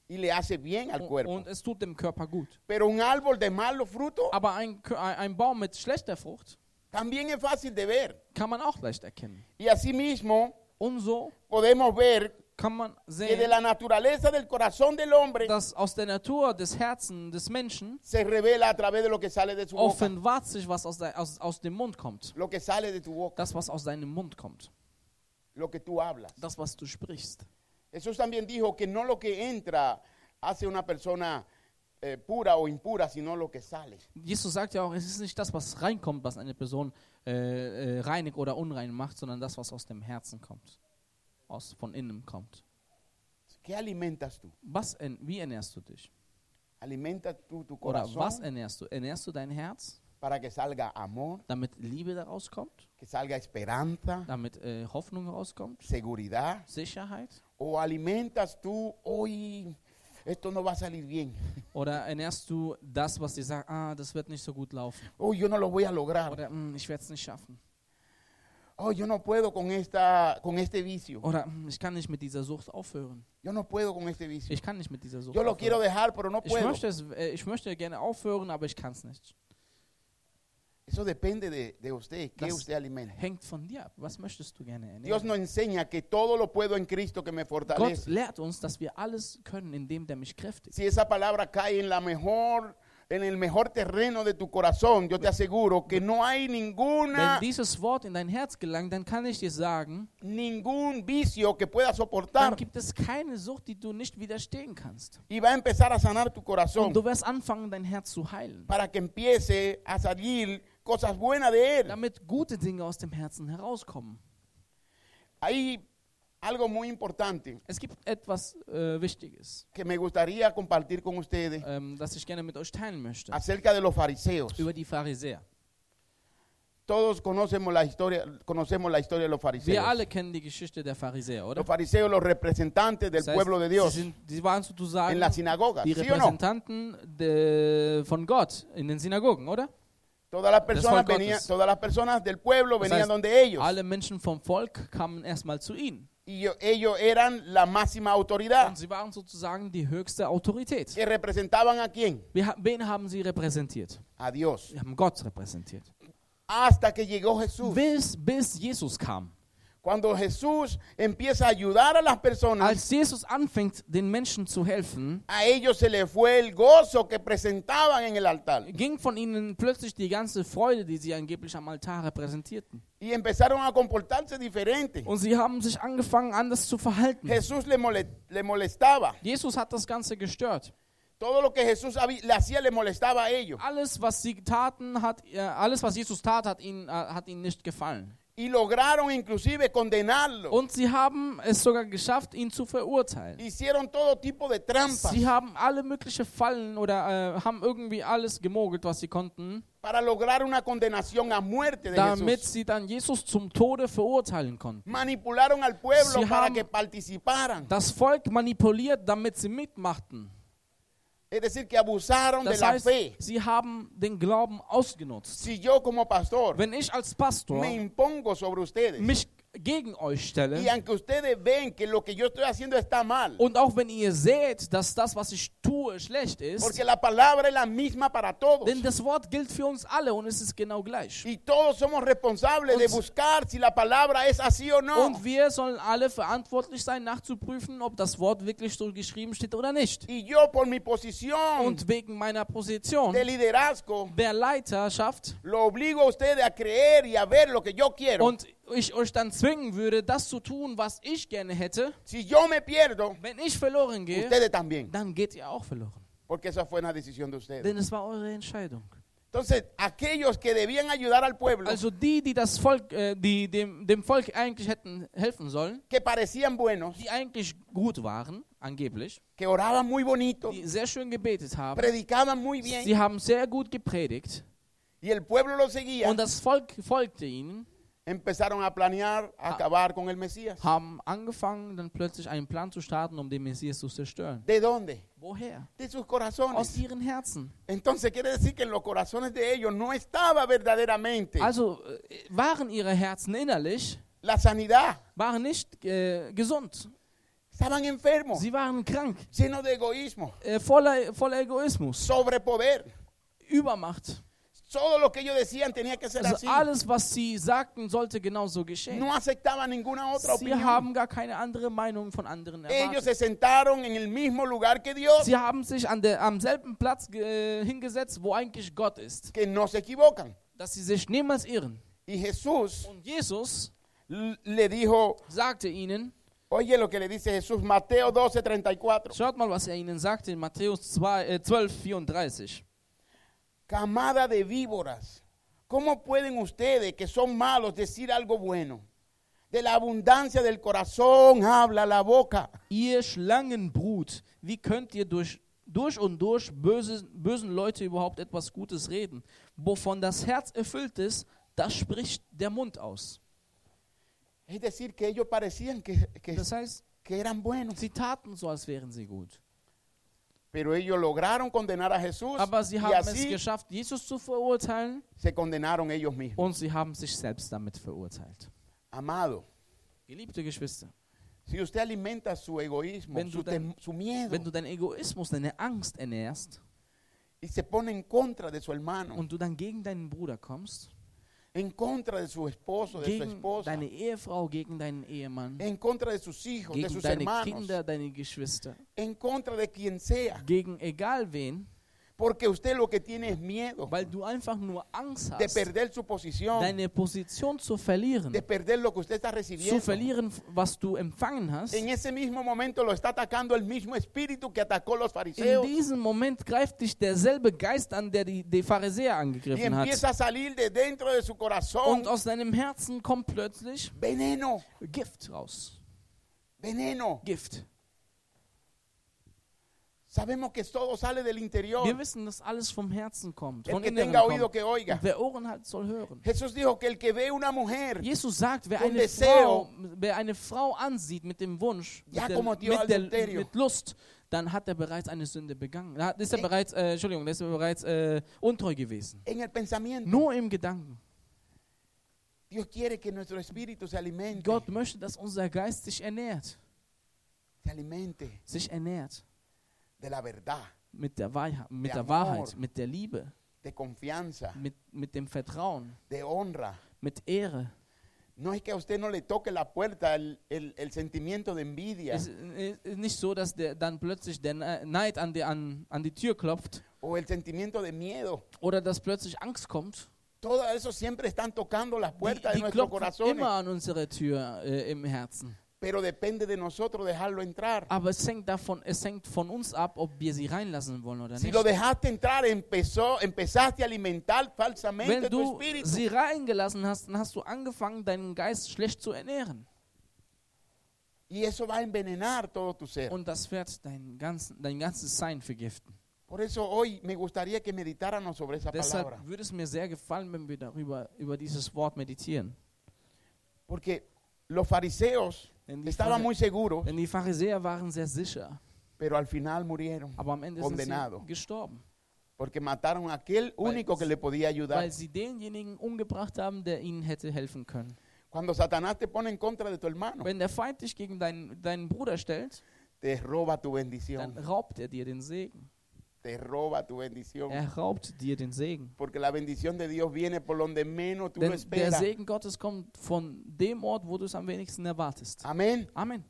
Speaker 2: y le hace bien al cuerpo.
Speaker 1: und es tut dem Körper gut.
Speaker 2: Pero un árbol de malo fruto
Speaker 1: Aber ein Baum mit schlechter Frucht
Speaker 2: también es fácil de ver.
Speaker 1: kann man auch leicht erkennen.
Speaker 2: Y asimismo
Speaker 1: Und so
Speaker 2: podemos ver
Speaker 1: kann man
Speaker 2: que de
Speaker 1: sehen,
Speaker 2: la naturaleza del corazón del hombre
Speaker 1: dass aus der Natur des Herzens des Menschen
Speaker 2: se revela a través de lo que sale de su boca.
Speaker 1: offenbart sich, was aus dem Mund kommt.
Speaker 2: Lo que sale de tu boca,
Speaker 1: Das, was aus deinem Mund kommt.
Speaker 2: lo que tú hablas.
Speaker 1: Das, was du sprichst.
Speaker 2: Jesús también dijo que no lo que entra hace una persona pura o impura, sino lo que sale.
Speaker 1: Jesus sagt ja auch, es ist nicht das, was reinkommt, was eine Person reinig oder unrein macht, sondern das, was aus dem Herzen kommt. Von innen kommt.
Speaker 2: ¿Qué alimentas tú?
Speaker 1: Wie ernährst du dich?
Speaker 2: ¿Alimentas tú tu
Speaker 1: Oder
Speaker 2: corazón
Speaker 1: was ernährst du? Ernährst du dein Herz,
Speaker 2: para que salga amor,
Speaker 1: damit Liebe daraus kommt,
Speaker 2: que salga esperanza,
Speaker 1: damit Hoffnung rauskommt,
Speaker 2: seguridad? ¿O
Speaker 1: Sicherheit?
Speaker 2: alimentas tú, hoy esto no va a salir bien?
Speaker 1: Oder ernährst du das, was dir sagt, das wird nicht so gut laufen?
Speaker 2: Oh, yo no lo voy a lograr.
Speaker 1: Oder ich werde es nicht schaffen.
Speaker 2: Oh, yo no puedo con este vicio.
Speaker 1: Oder ich kann nicht mit dieser Sucht aufhören.
Speaker 2: Yo no puedo con este vicio.
Speaker 1: Ich kann nicht mit dieser Sucht
Speaker 2: Yo lo quiero
Speaker 1: aufhören.
Speaker 2: dejar, pero no puedo.
Speaker 1: Ich möchte gerne aufhören, aber ich kann es nicht.
Speaker 2: Eso depende de usted, qué
Speaker 1: Das
Speaker 2: usted alimenta.
Speaker 1: hängt von dir ab. Was möchtest du gerne
Speaker 2: Dios
Speaker 1: ernähren?
Speaker 2: nos enseña que todo lo puedo en Cristo que me
Speaker 1: Gott
Speaker 2: fortalece.
Speaker 1: lehrt uns, dass wir alles können, indem der mich kräftigt.
Speaker 2: Si esa palabra cae en el mejor terreno de tu corazón, yo te aseguro que no hay
Speaker 1: Wenn dieses Wort in dein Herz gelangt, dann kann ich dir sagen,
Speaker 2: ningún vicio que pueda
Speaker 1: dann
Speaker 2: soportar
Speaker 1: gibt es keine Sucht, die du nicht widerstehen kannst.
Speaker 2: y va a empezar a sanar tu corazón
Speaker 1: Und du wirst anfangen, dein Herz zu heilen,
Speaker 2: para que empiece a salir cosas buenas de él.
Speaker 1: damit gute Dinge aus dem Herzen herauskommen.
Speaker 2: Hay algo muy importante
Speaker 1: Es gibt etwas Wichtiges,
Speaker 2: que me gustaría compartir con ustedes
Speaker 1: das ich gerne mit euch teilen möchte,
Speaker 2: acerca de los fariseos.
Speaker 1: über die Pharisäer.
Speaker 2: Todos conocemos la historia de los
Speaker 1: Wir
Speaker 2: fariseos.
Speaker 1: alle kennen die Geschichte der Pharisäer, oder?
Speaker 2: Los fariseos, los representantes del
Speaker 1: Das heißt,
Speaker 2: pueblo de Dios
Speaker 1: sie waren sozusagen
Speaker 2: en las sinagogas,
Speaker 1: die
Speaker 2: ¿sí o no?
Speaker 1: Repräsentanten von Gott in den Synagogen, oder?
Speaker 2: Todas las personas del pueblo
Speaker 1: Das
Speaker 2: venían
Speaker 1: heißt,
Speaker 2: donde ellos
Speaker 1: alle Menschen vom Volk kamen erstmal zu ihnen.
Speaker 2: y ellos eran la máxima autoridad.
Speaker 1: Und sie waren sozusagen die höchste Autorität.
Speaker 2: ¿Que representaban a quién?
Speaker 1: Wen haben sie repräsentiert?
Speaker 2: A Dios.
Speaker 1: Sie haben Gott repräsentiert.
Speaker 2: Hasta que llegó Jesús.
Speaker 1: Bis Jesus kam.
Speaker 2: Cuando Jesús empieza a ayudar a las personas,
Speaker 1: Als Jesus anfängt, den Menschen zu helfen,
Speaker 2: a ellos se les fue el gozo que presentaban en el altar.
Speaker 1: ging von ihnen plötzlich die ganze Freude, die sie angeblich am Altar repräsentierten.
Speaker 2: Y empezaron a comportarse diferente.
Speaker 1: Und sie haben sich angefangen, anders zu verhalten.
Speaker 2: Jesús le molestaba.
Speaker 1: Jesus hat das Ganze gestört.
Speaker 2: Todo lo que Jesús le hacía le molestaba a ellos.
Speaker 1: Alles, was sie taten, alles, was Jesus tat, hat ihnen nicht gefallen.
Speaker 2: Y lograron inclusive condenarlo.
Speaker 1: Und sie haben es sogar geschafft, ihn zu verurteilen.
Speaker 2: Hicieron todo tipo de trampas
Speaker 1: Sie haben alle möglichen Fallen oder haben irgendwie alles gemogelt, was sie konnten,
Speaker 2: para lograr una condenación a muerte de
Speaker 1: damit
Speaker 2: Jesús.
Speaker 1: sie dann Jesus zum Tode verurteilen konnten.
Speaker 2: Manipularon al pueblo
Speaker 1: Sie
Speaker 2: para
Speaker 1: haben-
Speaker 2: que participaran.
Speaker 1: Das Volk manipuliert, damit sie mitmachten.
Speaker 2: Es decir, que abusaron de
Speaker 1: Das
Speaker 2: la
Speaker 1: heißt,
Speaker 2: fe.
Speaker 1: sie haben den Glauben ausgenutzt.
Speaker 2: Si yo como pastor
Speaker 1: Wenn ich als Pastor
Speaker 2: me impongo sobre ustedes
Speaker 1: mich gegen euch stelle,
Speaker 2: y aunque ustedes ven que lo que yo estoy haciendo está mal,
Speaker 1: und auch wenn ihr seht, dass das, was ich tue, schlecht ist,
Speaker 2: porque la palabra es la misma para todos
Speaker 1: denn das Wort gilt für uns alle und es ist genau gleich.
Speaker 2: y todos somos responsables de
Speaker 1: Und-
Speaker 2: buscar si la palabra es así o no.
Speaker 1: Und wir sollen alle verantwortlich sein, nachzuprüfen, ob das Wort wirklich so geschrieben steht oder nicht.
Speaker 2: Y yo por mi posición
Speaker 1: Und wegen meiner Position
Speaker 2: de liderazgo
Speaker 1: der Leiterschaft
Speaker 2: lo obligo a ustedes a creer y a ver lo que yo quiero.
Speaker 1: und ich euch dann zwingen würde, das zu tun, was ich gerne hätte,
Speaker 2: Si yo me pierdo,
Speaker 1: wenn ich verloren gehe,
Speaker 2: ustedes también,
Speaker 1: dann geht ihr auch verloren.
Speaker 2: porque esa fue una decisión de ustedes.
Speaker 1: Denn es war eure Entscheidung.
Speaker 2: Entonces, aquellos que debían ayudar al pueblo,
Speaker 1: Also die das Volk, die dem Volk eigentlich hätten helfen sollen,
Speaker 2: que parecían buenos,
Speaker 1: die eigentlich gut waren, angeblich,
Speaker 2: que oraban muy bonito,
Speaker 1: die sehr schön gebetet haben,
Speaker 2: predicaban muy
Speaker 1: sie
Speaker 2: bien,
Speaker 1: haben sehr gut gepredigt
Speaker 2: y el pueblo lo seguía,
Speaker 1: und das Volk folgte ihnen,
Speaker 2: empezaron a planear acabar con el Mesías.
Speaker 1: haben angefangen, dann plötzlich einen Plan zu starten, um den Messias zu zerstören.
Speaker 2: ¿De dónde?
Speaker 1: Woher?
Speaker 2: De sus
Speaker 1: Aus
Speaker 2: corazones.
Speaker 1: ihren Herzen.
Speaker 2: Entonces quiere decir que en los corazones de ellos no estaba verdaderamente
Speaker 1: Also waren ihre Herzen innerlich,
Speaker 2: la sanidad,
Speaker 1: waren nicht gesund.
Speaker 2: Estaban enfermos,
Speaker 1: Sie waren krank,
Speaker 2: llenos de egoísmo,
Speaker 1: voller Egoismus,
Speaker 2: sobrepoder.
Speaker 1: Übermacht.
Speaker 2: Todo lo que ellos decían tenía que ser
Speaker 1: Also
Speaker 2: así.
Speaker 1: alles, was sie sagten, sollte genauso geschehen.
Speaker 2: No aceptaban ninguna otra
Speaker 1: Sie
Speaker 2: opinión.
Speaker 1: haben gar keine andere Meinung von anderen
Speaker 2: Ellos
Speaker 1: erwartet.
Speaker 2: se sentaron en el mismo lugar que Dios,
Speaker 1: Sie haben sich am selben Platz hingesetzt, wo eigentlich Gott ist.
Speaker 2: que no se equivocan.
Speaker 1: Dass sie sich niemals irren.
Speaker 2: Y Jesús
Speaker 1: Und Jesus
Speaker 2: le dijo,
Speaker 1: sagte ihnen,
Speaker 2: oye lo que le dice Jesús, Mateo 12:34.
Speaker 1: schaut mal, was ihnen sagte in Matthäus 12:34.
Speaker 2: Camada de víboras, ¿cómo pueden ustedes que son malos decir algo bueno? De la abundancia del corazón habla la boca.
Speaker 1: Ihr Schlangenbrut, wie könnt ihr durch und durch bösen Leute überhaupt etwas Gutes reden? Wovon das Herz erfüllt ist, das spricht der Mund aus.
Speaker 2: Es decir, que ellos parecían
Speaker 1: Das heißt,
Speaker 2: que eran buenos,
Speaker 1: sie taten so, als wären sie gut.
Speaker 2: pero ellos lograron condenar a Jesús
Speaker 1: Aber sie
Speaker 2: y
Speaker 1: haben es
Speaker 2: así
Speaker 1: geschafft, Jesus zu verurteilen,
Speaker 2: se condenaron ellos mismos.
Speaker 1: und sie haben sich selbst damit verurteilt.
Speaker 2: Amado,
Speaker 1: Geliebte Geschwister,
Speaker 2: si usted alimenta su egoísmo,
Speaker 1: Wenn du
Speaker 2: su miedo,
Speaker 1: wenn du deinen Egoismus, deine Angst ernährst
Speaker 2: y se pone en contra de su hermano,
Speaker 1: und du dann gegen deinen Bruder kommst,
Speaker 2: en contra de su esposo, de su
Speaker 1: gegen
Speaker 2: esposa,
Speaker 1: deine Ehefrau, gegen deinen Ehemann,
Speaker 2: en contra de sus hijos, de
Speaker 1: gegen
Speaker 2: sus
Speaker 1: deine
Speaker 2: hermanos,
Speaker 1: Kinder, deine Geschwister,
Speaker 2: en contra de quien sea,
Speaker 1: gegen egal wen,
Speaker 2: porque usted lo que tiene es miedo
Speaker 1: weil du einfach nur Angst
Speaker 2: de
Speaker 1: hast,
Speaker 2: perder su posición,
Speaker 1: deine Position zu verlieren,
Speaker 2: de perder lo que usted está
Speaker 1: zu
Speaker 2: recibiendo.
Speaker 1: verlieren, was du empfangen hast.
Speaker 2: En ese mismo momento lo está atacando el mismo espíritu que atacó los
Speaker 1: In
Speaker 2: fariseos
Speaker 1: diesem Moment greift dich derselbe Geist an, der die Pharisäer
Speaker 2: y
Speaker 1: angegriffen hat.
Speaker 2: empieza a salir de dentro de su corazón
Speaker 1: Und aus deinem Herzen kommt plötzlich
Speaker 2: veneno,
Speaker 1: Gift raus.
Speaker 2: veneno.
Speaker 1: Gift.
Speaker 2: Sabemos que todo sale del interior.
Speaker 1: Wir wissen, dass alles vom Herzen kommt,
Speaker 2: El
Speaker 1: von
Speaker 2: que
Speaker 1: innen
Speaker 2: tenga oído
Speaker 1: kommt.
Speaker 2: que oiga.
Speaker 1: Und wer Ohren hat, soll hören.
Speaker 2: Jesús dijo que el que ve una mujer
Speaker 1: Jesus sagt, wer
Speaker 2: Con
Speaker 1: eine,
Speaker 2: deseo.
Speaker 1: wer eine Frau ansieht mit dem Wunsch,
Speaker 2: Ya
Speaker 1: mit,
Speaker 2: cometió adulterio.
Speaker 1: mit Lust, dann hat er bereits eine Sünde begangen. Da ist er bereits, Entschuldigung, da ist er bereits untreu gewesen.
Speaker 2: en el pensamiento,
Speaker 1: Nur im Gedanken.
Speaker 2: Dios quiere que nuestro espíritu se alimente,
Speaker 1: Gott möchte, dass unser Geist sich ernährt. Sich ernährt.
Speaker 2: De la verdad,
Speaker 1: Mit der Wahrheit,
Speaker 2: De amor.
Speaker 1: mit der Liebe,
Speaker 2: de confianza,
Speaker 1: mit dem Vertrauen,
Speaker 2: de honra.
Speaker 1: mit Ehre.
Speaker 2: No es que a usted no le toque la puerta el sentimiento de envidia
Speaker 1: Es ist nicht so, dass dann plötzlich der Neid an die Tür klopft
Speaker 2: o el sentimiento de miedo.
Speaker 1: oder dass plötzlich Angst kommt.
Speaker 2: Todo eso siempre están tocando las puertas de
Speaker 1: Die
Speaker 2: nuestros
Speaker 1: klopfen
Speaker 2: corazones,
Speaker 1: immer an unsere Tür im Herzen.
Speaker 2: pero depende de nosotros dejarlo entrar.
Speaker 1: Aber es hängt von uns ab, ob wir sie reinlassen wollen oder
Speaker 2: Si
Speaker 1: nicht.
Speaker 2: lo dejaste entrar, empezaste a alimentar falsamente
Speaker 1: Wenn
Speaker 2: tu
Speaker 1: du
Speaker 2: espíritu.
Speaker 1: sie reingelassen hast, dann hast du angefangen, deinen Geist schlecht zu ernähren.
Speaker 2: Y eso va a envenenar todo tu ser.
Speaker 1: Und das wird dein ganzes Sein vergiften.
Speaker 2: Por eso hoy me gustaría que meditáramos sobre esa palabra.
Speaker 1: Deshalb würde es mir sehr gefallen, wenn wir über dieses Wort meditieren.
Speaker 2: Porque los fariseos
Speaker 1: Denn die,
Speaker 2: estaban muy seguros,
Speaker 1: denn die Pharisäer waren sehr sicher,
Speaker 2: pero al final murieron
Speaker 1: aber am Ende sind
Speaker 2: condenados.
Speaker 1: sie gestorben,
Speaker 2: Porque mataron a aquel único que le podía ayudar.
Speaker 1: weil sie denjenigen umgebracht haben, der ihnen hätte helfen können.
Speaker 2: Cuando Satanás te pone en contra de tu hermano,
Speaker 1: Wenn der Feind dich gegen deinen Bruder stellt,
Speaker 2: te roba tu
Speaker 1: dann
Speaker 2: bendición.
Speaker 1: raubt er dir den Segen.
Speaker 2: Te roba tu bendición.
Speaker 1: Er raubt dir den Segen.
Speaker 2: Porque la bendición de Dios viene por donde menos tú lo
Speaker 1: Denn der
Speaker 2: esperas.
Speaker 1: Segen Gottes kommt von dem Ort, wo du es am wenigsten erwartest.
Speaker 2: Amén.
Speaker 1: Amen.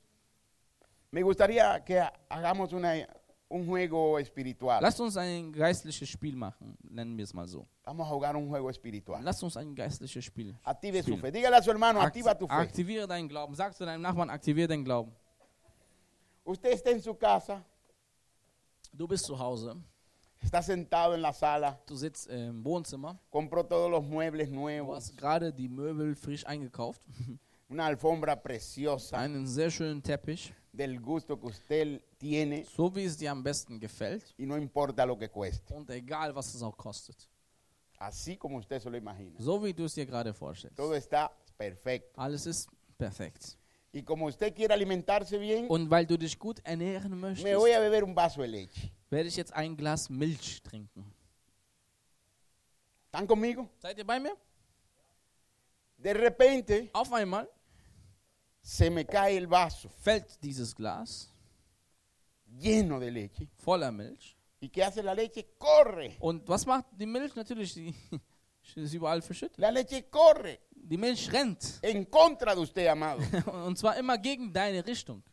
Speaker 2: Me gustaría que hagamos un juego espiritual.
Speaker 1: Lasst uns ein geistliches Spiel machen, nennen wir es mal so.
Speaker 2: Vamos a jugar un juego espiritual.
Speaker 1: Lasst uns ein geistliches Spiel.
Speaker 2: Active su
Speaker 1: Spiel.
Speaker 2: fe. Dígale a su hermano, activa tu fe.
Speaker 1: Aktiviere deinen Glauben. Sag zu deinem Nachbarn, aktiviere deinen Glauben.
Speaker 2: Usted está en su casa,
Speaker 1: Du bist zu Hause,
Speaker 2: está sentado en la sala,
Speaker 1: du sitzt im Wohnzimmer,
Speaker 2: compró todos los muebles
Speaker 1: du
Speaker 2: nuevos,
Speaker 1: hast gerade die Möbel frisch eingekauft,
Speaker 2: una alfombra preciosa
Speaker 1: einen sehr schönen Teppich,
Speaker 2: del gusto que usted tiene
Speaker 1: so wie es dir am besten gefällt
Speaker 2: y no importa lo que cueste.
Speaker 1: und egal, was es auch kostet.
Speaker 2: Así como usted se lo imagina.
Speaker 1: So wie du es dir gerade vorstellst.
Speaker 2: Todo está perfecto.
Speaker 1: Alles ist perfekt.
Speaker 2: Y como usted quiere alimentarse bien,
Speaker 1: Und weil du dich gut ernähren
Speaker 2: me
Speaker 1: möchtest,
Speaker 2: voy a beber un vaso de leche.
Speaker 1: werde ich jetzt ein Glas Milch trinken.
Speaker 2: ¿Están conmigo?
Speaker 1: Seid ihr bei mir?
Speaker 2: De repente,
Speaker 1: Auf einmal
Speaker 2: se me cae el vaso
Speaker 1: fällt dieses Glas
Speaker 2: lleno de leche.
Speaker 1: voller Milch.
Speaker 2: ¿Y qué hace la leche? Corre.
Speaker 1: Und was macht die Milch? Natürlich, die ist überall verschüttet.
Speaker 2: La leche corre
Speaker 1: Die Milch rennt.
Speaker 2: en contra de usted, amado.
Speaker 1: Und zwar immer gegen deine Richtung.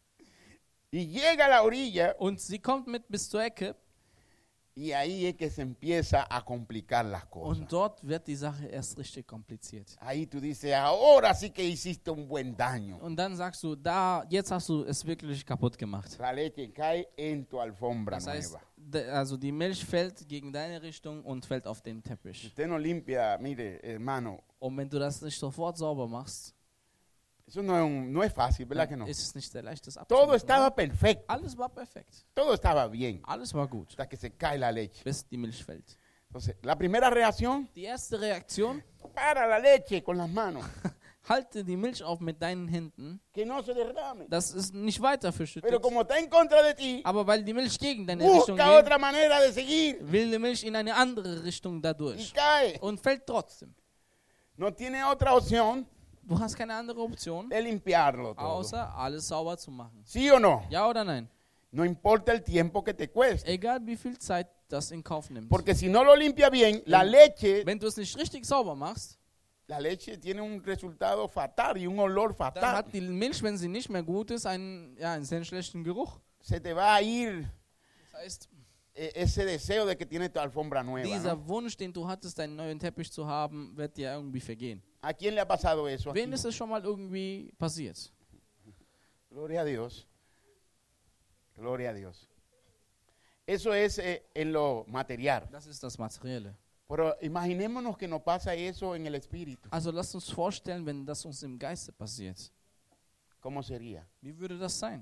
Speaker 2: Y llega a la orilla
Speaker 1: Und sie kommt mit bis zur Ecke.
Speaker 2: y ahí es que se empieza a complicar las cosas.
Speaker 1: Und dort wird die Sache erst richtig kompliziert.
Speaker 2: Ahí tú dices, ahora sí que hiciste un buen daño.
Speaker 1: Und dann sagst du, jetzt hast du es wirklich kaputt gemacht.
Speaker 2: La leche cae en tu alfombra
Speaker 1: Das heißt,
Speaker 2: nueva.
Speaker 1: also die Milch fällt gegen deine Richtung und fällt auf den
Speaker 2: Si
Speaker 1: Teppich.
Speaker 2: usted no limpia, mire, hermano,
Speaker 1: Und wenn du das nicht sofort sauber machst,
Speaker 2: eso no es fácil, ¿verdad que
Speaker 1: dann
Speaker 2: no?
Speaker 1: ist es nicht sehr leicht, das
Speaker 2: Todo
Speaker 1: abzumachen.
Speaker 2: estaba perfecto,
Speaker 1: Alles war perfekt.
Speaker 2: todo estaba bien,
Speaker 1: Alles war gut,
Speaker 2: hasta que se cae la leche.
Speaker 1: bis die Milch fällt.
Speaker 2: Entonces, la primera reacción,
Speaker 1: Die erste Reaktion,
Speaker 2: para la leche con las manos,
Speaker 1: halte die Milch auf mit deinen Händen.
Speaker 2: que no se derrame.
Speaker 1: Das ist nicht weiter
Speaker 2: Pero
Speaker 1: verschüttet.
Speaker 2: como está en contra de ti,
Speaker 1: Aber weil die Milch gegen deine Richtung
Speaker 2: busca
Speaker 1: geht,
Speaker 2: otra manera de seguir
Speaker 1: will die Milch in eine andere Richtung
Speaker 2: y
Speaker 1: dadurch.
Speaker 2: cae.
Speaker 1: Und fällt trotzdem.
Speaker 2: No tiene otra opción
Speaker 1: Du hast keine andere Option,
Speaker 2: de limpiarlo todo.
Speaker 1: außer alles sauber zu machen.
Speaker 2: ¿Sí o no?
Speaker 1: Ja oder nein?
Speaker 2: No importa el tiempo que te cueste.
Speaker 1: Egal wie viel Zeit das in Kauf nimmt.
Speaker 2: Porque si no lo limpia bien, la leche
Speaker 1: Wenn du es nicht richtig sauber machst,
Speaker 2: tiene un resultado fatal y un olor
Speaker 1: dann
Speaker 2: fatal.
Speaker 1: hat die Milch, wenn sie nicht mehr gut ist, einen sehr schlechten Geruch.
Speaker 2: Se te va a ir
Speaker 1: Das heißt,
Speaker 2: ese deseo de que tienes tu alfombra nueva.
Speaker 1: dieser
Speaker 2: ¿No?
Speaker 1: Wunsch, den du hattest, einen neuen Teppich zu haben, wird dir irgendwie vergehen.
Speaker 2: ¿A quién le ha pasado eso?
Speaker 1: Wen
Speaker 2: Aquí?
Speaker 1: ist es schon mal irgendwie passiert?
Speaker 2: Gloria a Dios. Gloria a Dios. Eso es en lo material.
Speaker 1: Das ist das Materielle.
Speaker 2: Pero imaginémonos que nos pasa eso en el espíritu.
Speaker 1: Also lasst uns vorstellen, wenn das uns im Geiste passiert.
Speaker 2: ¿Cómo sería?
Speaker 1: Wie würde das sein?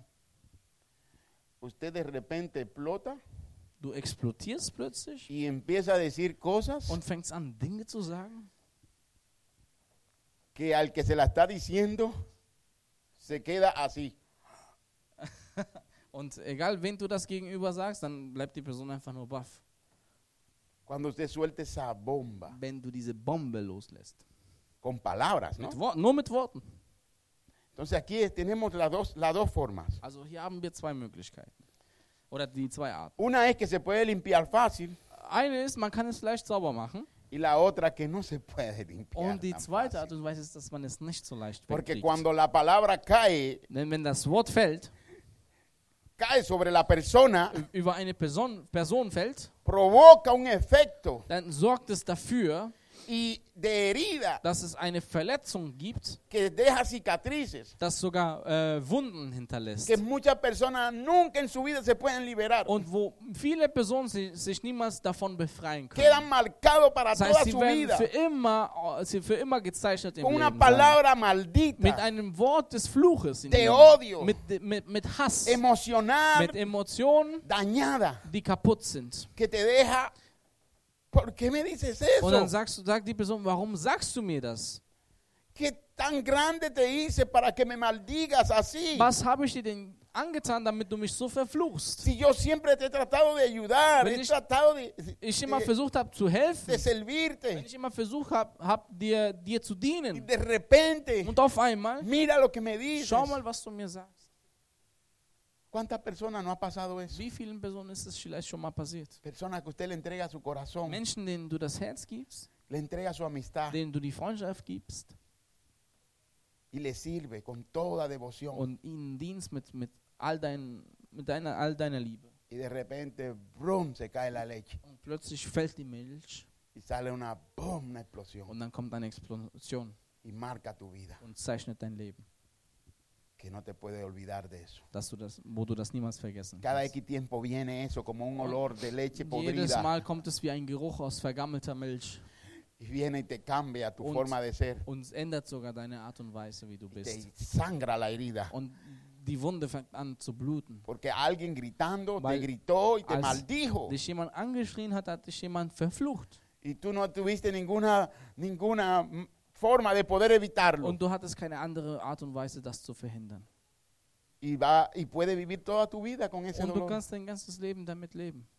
Speaker 2: Usted de repente explota
Speaker 1: Du explodierst plötzlich
Speaker 2: y empieza a decir cosas
Speaker 1: und fängst an, Dinge zu sagen,
Speaker 2: que al que se la está diciendo se queda así.
Speaker 1: und egal, wen du das gegenüber sagst, dann bleibt die Person einfach nur baff,
Speaker 2: Cuando usted suelte esa bomba
Speaker 1: wenn du diese Bombe loslässt.
Speaker 2: con palabras, ¿no?
Speaker 1: Nur mit Worten.
Speaker 2: Entonces aquí tenemos las dos formas.
Speaker 1: Also hier haben wir zwei Möglichkeiten. Oder die zwei Arten.
Speaker 2: Una es que se puede limpiar fácil
Speaker 1: Eine ist, man kann es leicht sauber machen.
Speaker 2: y la otra que no se puede limpiar
Speaker 1: Und die
Speaker 2: tan
Speaker 1: zweite Art
Speaker 2: fácil.
Speaker 1: und Weise ist, dass man es nicht so leicht
Speaker 2: Porque
Speaker 1: wegkriegt.
Speaker 2: cuando la palabra cae
Speaker 1: Wenn das Wort fällt,
Speaker 2: sobre la persona,
Speaker 1: über eine Person fällt,
Speaker 2: provoca un efecto
Speaker 1: dann sorgt es dafür,
Speaker 2: y de herida
Speaker 1: dass es eine Verletzung gibt,
Speaker 2: que deja cicatrices,
Speaker 1: das sogar Wunden hinterlässt.
Speaker 2: que muchas personas nunca en su vida se pueden liberar.
Speaker 1: Und wo viele Personen sich niemals davon befreien können.
Speaker 2: Quedan marcados para
Speaker 1: Das heißt,
Speaker 2: toda
Speaker 1: sie
Speaker 2: su
Speaker 1: werden
Speaker 2: vida
Speaker 1: für immer gezeichnet im
Speaker 2: con una
Speaker 1: Leben sein.
Speaker 2: palabra
Speaker 1: Mit
Speaker 2: maldita,
Speaker 1: einem Wort des Fluches, in
Speaker 2: de
Speaker 1: ihrem-
Speaker 2: odio,
Speaker 1: mit Hass,
Speaker 2: emocional,
Speaker 1: mit Emotionen,
Speaker 2: dañada,
Speaker 1: die kaputt sind.
Speaker 2: que te deja, ¿por qué me dices
Speaker 1: Und dann
Speaker 2: eso?
Speaker 1: sagt die Person, warum sagst du mir das?
Speaker 2: ¿Qué tan grande te hice para que me maldigas así?
Speaker 1: Was habe ich dir denn angetan, damit du mich so verfluchst?
Speaker 2: Si yo siempre te he tratado de ayudar,
Speaker 1: Wenn
Speaker 2: he
Speaker 1: ich-
Speaker 2: tratado
Speaker 1: Ich immer
Speaker 2: de
Speaker 1: versucht habe zu helfen,
Speaker 2: servirte,
Speaker 1: wenn ich immer versucht habe, dir zu
Speaker 2: y
Speaker 1: dienen.
Speaker 2: de repente,
Speaker 1: Und auf einmal,
Speaker 2: mira lo que me dices.
Speaker 1: schau mal, was du mir sagst.
Speaker 2: ¿Cuántas personas no ha pasado eso?
Speaker 1: Wie vielen Personen ist es vielleicht schon mal passiert?
Speaker 2: Personas que usted le entrega su corazón,
Speaker 1: Menschen, denen du das Herz gibst,
Speaker 2: le entrega su amistad
Speaker 1: denen du die Freundschaft gibst
Speaker 2: y le sirve con toda devoción.
Speaker 1: und ihnen dienst mit all deiner Liebe.
Speaker 2: Y de repente, brum, se cae la leche
Speaker 1: Und plötzlich fällt die Milch
Speaker 2: y sale una explosión
Speaker 1: und dann kommt eine Explosion
Speaker 2: y marca tu vida,
Speaker 1: und zeichnet dein Leben,
Speaker 2: que no te puedes olvidar de eso.
Speaker 1: wo du das niemals vergessen
Speaker 2: Cada
Speaker 1: kannst.
Speaker 2: X tiempo viene eso como un olor de leche
Speaker 1: Jedes
Speaker 2: podrida
Speaker 1: Mal kommt es wie ein Geruch aus vergammelter Milch
Speaker 2: y viene y te cambia tu
Speaker 1: Und-
Speaker 2: forma de ser
Speaker 1: und es ändert sogar deine Art und Weise, wie du
Speaker 2: y
Speaker 1: bist.
Speaker 2: te sangra la herida.
Speaker 1: Und die Wunde fängt an zu bluten.
Speaker 2: Porque alguien gritando te
Speaker 1: Weil
Speaker 2: gritó y te
Speaker 1: als
Speaker 2: maldijo
Speaker 1: dich jemand angeschrien hat dich jemand verflucht.
Speaker 2: y tú no tuviste ninguna forma de poder evitarlo
Speaker 1: Und du hattest keine andere Art und Weise, das zu verhindern.
Speaker 2: y puede vivir toda tu vida con ese
Speaker 1: Und du
Speaker 2: dolor.
Speaker 1: kannst dein ganzes Leben damit leben.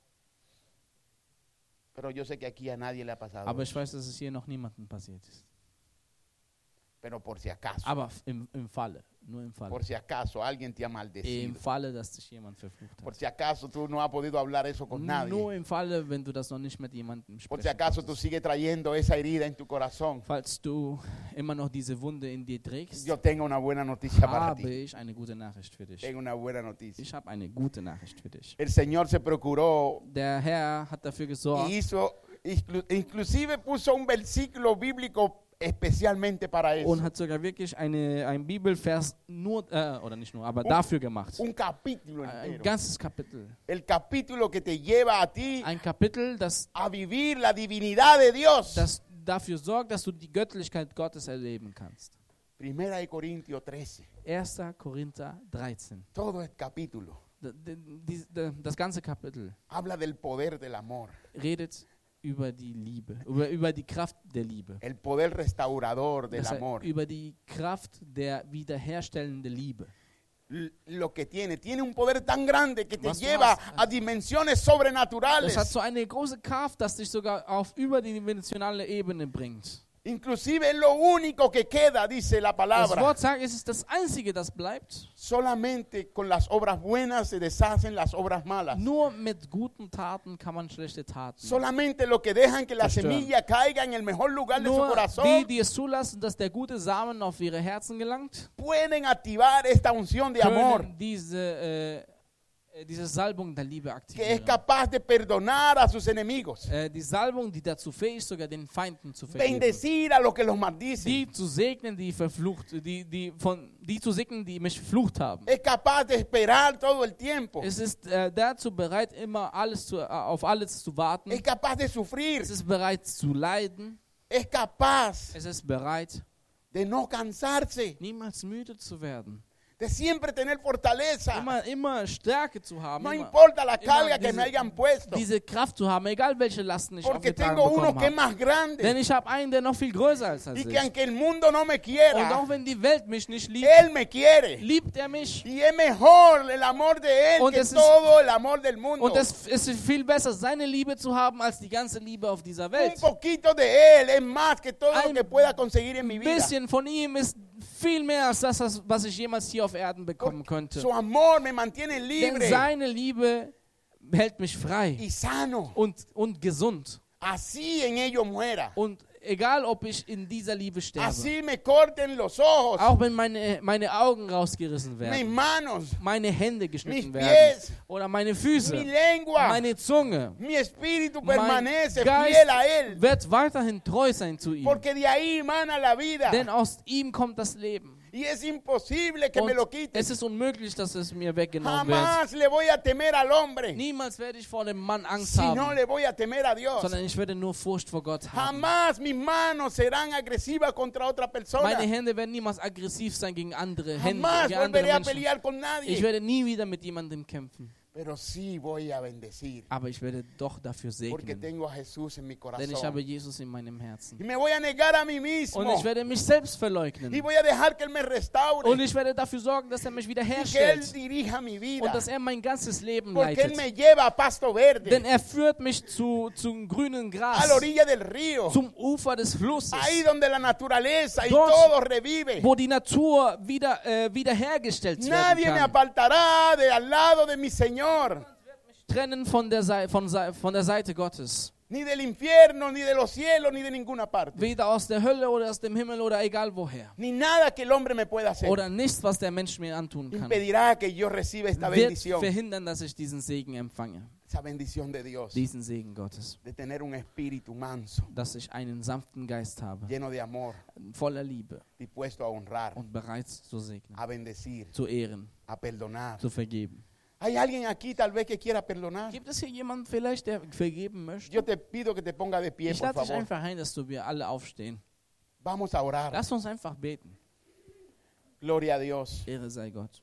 Speaker 2: Pero yo sé que aquí a nadie le ha pasado.
Speaker 1: Aber ich weiß, dass es hier noch niemandem passiert ist.
Speaker 2: pero por si acaso.
Speaker 1: Aber im Falle, nur im Falle.
Speaker 2: Por si acaso alguien te ha
Speaker 1: Im
Speaker 2: maldecido.
Speaker 1: Falle, dass dich jemand verflucht
Speaker 2: Por
Speaker 1: hat.
Speaker 2: si acaso tú no has podido hablar eso con nadie.
Speaker 1: Nur im Falle, wenn du das noch nicht mit jemandem
Speaker 2: Por si
Speaker 1: sprechen
Speaker 2: acaso tú
Speaker 1: konntest.
Speaker 2: sigues trayendo esa herida en tu corazón.
Speaker 1: Falls du immer noch diese Wunde in dir trägst,
Speaker 2: Yo tengo una buena noticia para
Speaker 1: habe
Speaker 2: ti.
Speaker 1: ich eine gute Nachricht für dich.
Speaker 2: Tengo una buena noticia.
Speaker 1: Ich habe eine gute Nachricht für dich.
Speaker 2: El Señor se procuró
Speaker 1: Der Herr hat dafür gesorgt
Speaker 2: y hizo, inclusive puso un versículo bíblico especialmente para eso.
Speaker 1: und hat sogar wirklich ein Bibelvers nur, oder nicht nur, aber dafür gemacht.
Speaker 2: Un capítulo
Speaker 1: Ein
Speaker 2: entero.
Speaker 1: ganzes Kapitel.
Speaker 2: El capítulo que te lleva a ti
Speaker 1: Ein Kapitel, das
Speaker 2: a vivir la divinidad de Dios.
Speaker 1: dafür sorgt, dass du die Göttlichkeit Gottes erleben kannst.
Speaker 2: Primera de Corintios 13.
Speaker 1: 1. Korinther 13.
Speaker 2: Todo el capítulo
Speaker 1: Das ganze Kapitel
Speaker 2: habla del poder del amor.
Speaker 1: redet über die Liebe, über die Kraft der Liebe.
Speaker 2: El poder restaurador del
Speaker 1: Das heißt,
Speaker 2: amor.
Speaker 1: über die Kraft der wiederherstellenden Liebe.
Speaker 2: Lo que tiene un poder tan grande que te
Speaker 1: Was du
Speaker 2: lleva
Speaker 1: hast.
Speaker 2: a dimensiones
Speaker 1: Das
Speaker 2: sobrenaturales.
Speaker 1: hat so eine große Kraft, dass dich sogar auf überdimensionale Ebene bringt.
Speaker 2: Inclusive es lo único que queda, dice la
Speaker 1: Das
Speaker 2: palabra.
Speaker 1: Wort sagt, es ist das Einzige, das bleibt.
Speaker 2: Solamente con las obras buenas se deshacen las obras malas.
Speaker 1: Nur mit guten Taten kann man schlechte Taten.
Speaker 2: Solamente lo que dejan que la
Speaker 1: Zerstören.
Speaker 2: semilla caiga en el mejor lugar de su
Speaker 1: Nur
Speaker 2: corazón
Speaker 1: die es zulassen, dass der gute Samen auf ihre Herzen gelangt,
Speaker 2: pueden activar esta unción de amor
Speaker 1: können diese Salbung der Liebe
Speaker 2: que es
Speaker 1: aktivieren.
Speaker 2: capaz de perdonar a sus enemigos,
Speaker 1: Die Salbung, die dazu fähig ist, sogar den Feinden zu vergeben.
Speaker 2: bendecir a los que los maldicen,
Speaker 1: Die zu segnen, die verflucht, die zu segnen, die mich verflucht haben.
Speaker 2: es capaz de esperar todo el tiempo,
Speaker 1: Es ist dazu bereit, immer auf alles zu warten.
Speaker 2: es capaz de sufrir,
Speaker 1: Es ist bereit zu leiden.
Speaker 2: es capaz
Speaker 1: Es ist bereit,
Speaker 2: de no cansarse,
Speaker 1: niemals müde zu werden.
Speaker 2: de siempre tener fortaleza.
Speaker 1: Immer Stärke zu haben.
Speaker 2: No
Speaker 1: immer
Speaker 2: importa la carga que
Speaker 1: diese-
Speaker 2: me hayan puesto,
Speaker 1: diese Kraft zu haben, egal welche Lasten ich
Speaker 2: porque
Speaker 1: aufgetragen
Speaker 2: tengo uno
Speaker 1: bekommen
Speaker 2: que es
Speaker 1: habe.
Speaker 2: más grande
Speaker 1: Denn ich habe einen, der noch viel größer ist als
Speaker 2: y que
Speaker 1: ich.
Speaker 2: aunque el mundo no me
Speaker 1: Und
Speaker 2: quiera,
Speaker 1: auch wenn die Welt mich nicht liebt,
Speaker 2: Él me quiere.
Speaker 1: liebt er mich.
Speaker 2: Y es mejor el amor de Él
Speaker 1: Und
Speaker 2: que
Speaker 1: es ist-
Speaker 2: todo el amor del mundo.
Speaker 1: Und es ist viel besser, seine Liebe zu haben, als die ganze Liebe auf dieser
Speaker 2: Un
Speaker 1: Welt.
Speaker 2: poquito de Él es más que todo lo
Speaker 1: Ein
Speaker 2: que pueda conseguir en mi
Speaker 1: Ein
Speaker 2: vida.
Speaker 1: bisschen von ihm ist viel mehr als das, was ich jemals hier auf Erden bekommen könnte.
Speaker 2: Su amor me mantiene
Speaker 1: Denn
Speaker 2: libre
Speaker 1: seine Liebe hält mich frei
Speaker 2: y sano.
Speaker 1: und gesund.
Speaker 2: Así en ello muera.
Speaker 1: Und egal, ob ich in dieser Liebe sterbe,
Speaker 2: Así me corten los ojos,
Speaker 1: auch wenn meine Augen rausgerissen
Speaker 2: mis
Speaker 1: werden,
Speaker 2: manos,
Speaker 1: meine Hände geschnitten
Speaker 2: mis
Speaker 1: werden
Speaker 2: pies,
Speaker 1: oder meine
Speaker 2: mi
Speaker 1: Füße,
Speaker 2: lengua,
Speaker 1: meine Zunge,
Speaker 2: mi espíritu
Speaker 1: mein
Speaker 2: permanece
Speaker 1: Geist
Speaker 2: fiel a Él.
Speaker 1: wird weiterhin treu sein zu ihm.
Speaker 2: Porque de ahí emana la vida.
Speaker 1: Denn aus ihm kommt das Leben.
Speaker 2: Y es imposible que me lo
Speaker 1: Und
Speaker 2: quiten.
Speaker 1: es ist unmöglich, dass es mir weggenommen wird.
Speaker 2: Jamás le voy a temer al hombre,
Speaker 1: Niemals werde ich vor dem Mann Angst
Speaker 2: sino
Speaker 1: haben,
Speaker 2: le voy a temer a Dios.
Speaker 1: sondern ich werde nur Furcht vor Gott haben.
Speaker 2: Jamás mis manos serán agresivas contra otra persona.
Speaker 1: Meine Hände werden niemals aggressiv sein gegen andere Hände,
Speaker 2: Jamás
Speaker 1: gegen andere
Speaker 2: volveré a
Speaker 1: Menschen.
Speaker 2: pelear con
Speaker 1: Ich
Speaker 2: nadie.
Speaker 1: werde nie wieder mit jemandem kämpfen.
Speaker 2: Pero sí voy a bendecir.
Speaker 1: Aber ich werde doch dafür
Speaker 2: Porque
Speaker 1: segnen.
Speaker 2: tengo a Jesús en mi
Speaker 1: Denn ich habe
Speaker 2: corazón.
Speaker 1: Jesus in meinem Herzen.
Speaker 2: Y me voy a negar a mí
Speaker 1: Und
Speaker 2: mismo.
Speaker 1: ich werde mich selbst
Speaker 2: Y
Speaker 1: verleugnen.
Speaker 2: voy a dejar que Él me restaure.
Speaker 1: Und ich werde dafür sorgen, dass er mich
Speaker 2: Y que Él
Speaker 1: wiederherstellt.
Speaker 2: dirija mi vida.
Speaker 1: Und dass er mein ganzes Leben
Speaker 2: Porque Él
Speaker 1: leitet.
Speaker 2: me lleva a pasto verde.
Speaker 1: Denn er führt mich zum grünen
Speaker 2: A
Speaker 1: Gras,
Speaker 2: la orilla del río.
Speaker 1: zum Ufer des Flusses,
Speaker 2: Ahí donde la naturaleza y
Speaker 1: Dort,
Speaker 2: todo revive.
Speaker 1: wo die Natur wiederhergestellt werden
Speaker 2: Nadie me
Speaker 1: kann.
Speaker 2: apartará de al lado de mi Señor.
Speaker 1: Trennen von der Seite Gottes.
Speaker 2: Ni del infierno, ni de los cielos, ni de ninguna parte.
Speaker 1: Weder aus der Hölle oder aus dem Himmel oder egal woher.
Speaker 2: Ni nada que el hombre me pueda hacer
Speaker 1: Oder nichts, was der Mensch mir antun kann,
Speaker 2: impedirá que yo reciba esta
Speaker 1: wird
Speaker 2: bendición.
Speaker 1: verhindern, dass ich diesen Segen empfange.
Speaker 2: Esa bendición de Dios.
Speaker 1: Diesen Segen Gottes.
Speaker 2: De tener un espíritu manso,
Speaker 1: Dass ich einen sanften Geist habe,
Speaker 2: lleno de amor,
Speaker 1: voller Liebe
Speaker 2: dispuesto a honrar,
Speaker 1: und bereit zu segnen,
Speaker 2: a bendecir,
Speaker 1: zu ehren,
Speaker 2: a perdonar.
Speaker 1: zu vergeben.
Speaker 2: ¿Hay alguien aquí tal vez que quiera perdonar?
Speaker 1: Gibt es hier jemanden vielleicht, der vergeben möchte?
Speaker 2: Yo te pido que te ponga de pie,
Speaker 1: Ich
Speaker 2: por
Speaker 1: lade dich
Speaker 2: favor.
Speaker 1: einfach ein, dass wir alle aufstehen.
Speaker 2: Vamos a orar.
Speaker 1: Lass uns einfach beten.
Speaker 2: Gloria a Dios.
Speaker 1: Ehre sei Gott.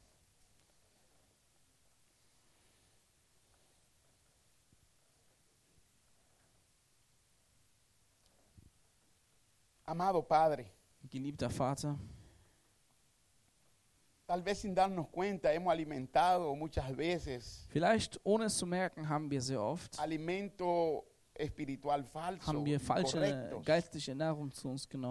Speaker 2: Amado Padre,
Speaker 1: Geliebter Vater,
Speaker 2: tal vez sin darnos cuenta hemos alimentado muchas veces
Speaker 1: vielleicht ohne es zu merken, haben wir sehr oft
Speaker 2: alimento espiritual falso,
Speaker 1: falsche
Speaker 2: incorrectos.
Speaker 1: geistliche Nahrung zu uns genommen.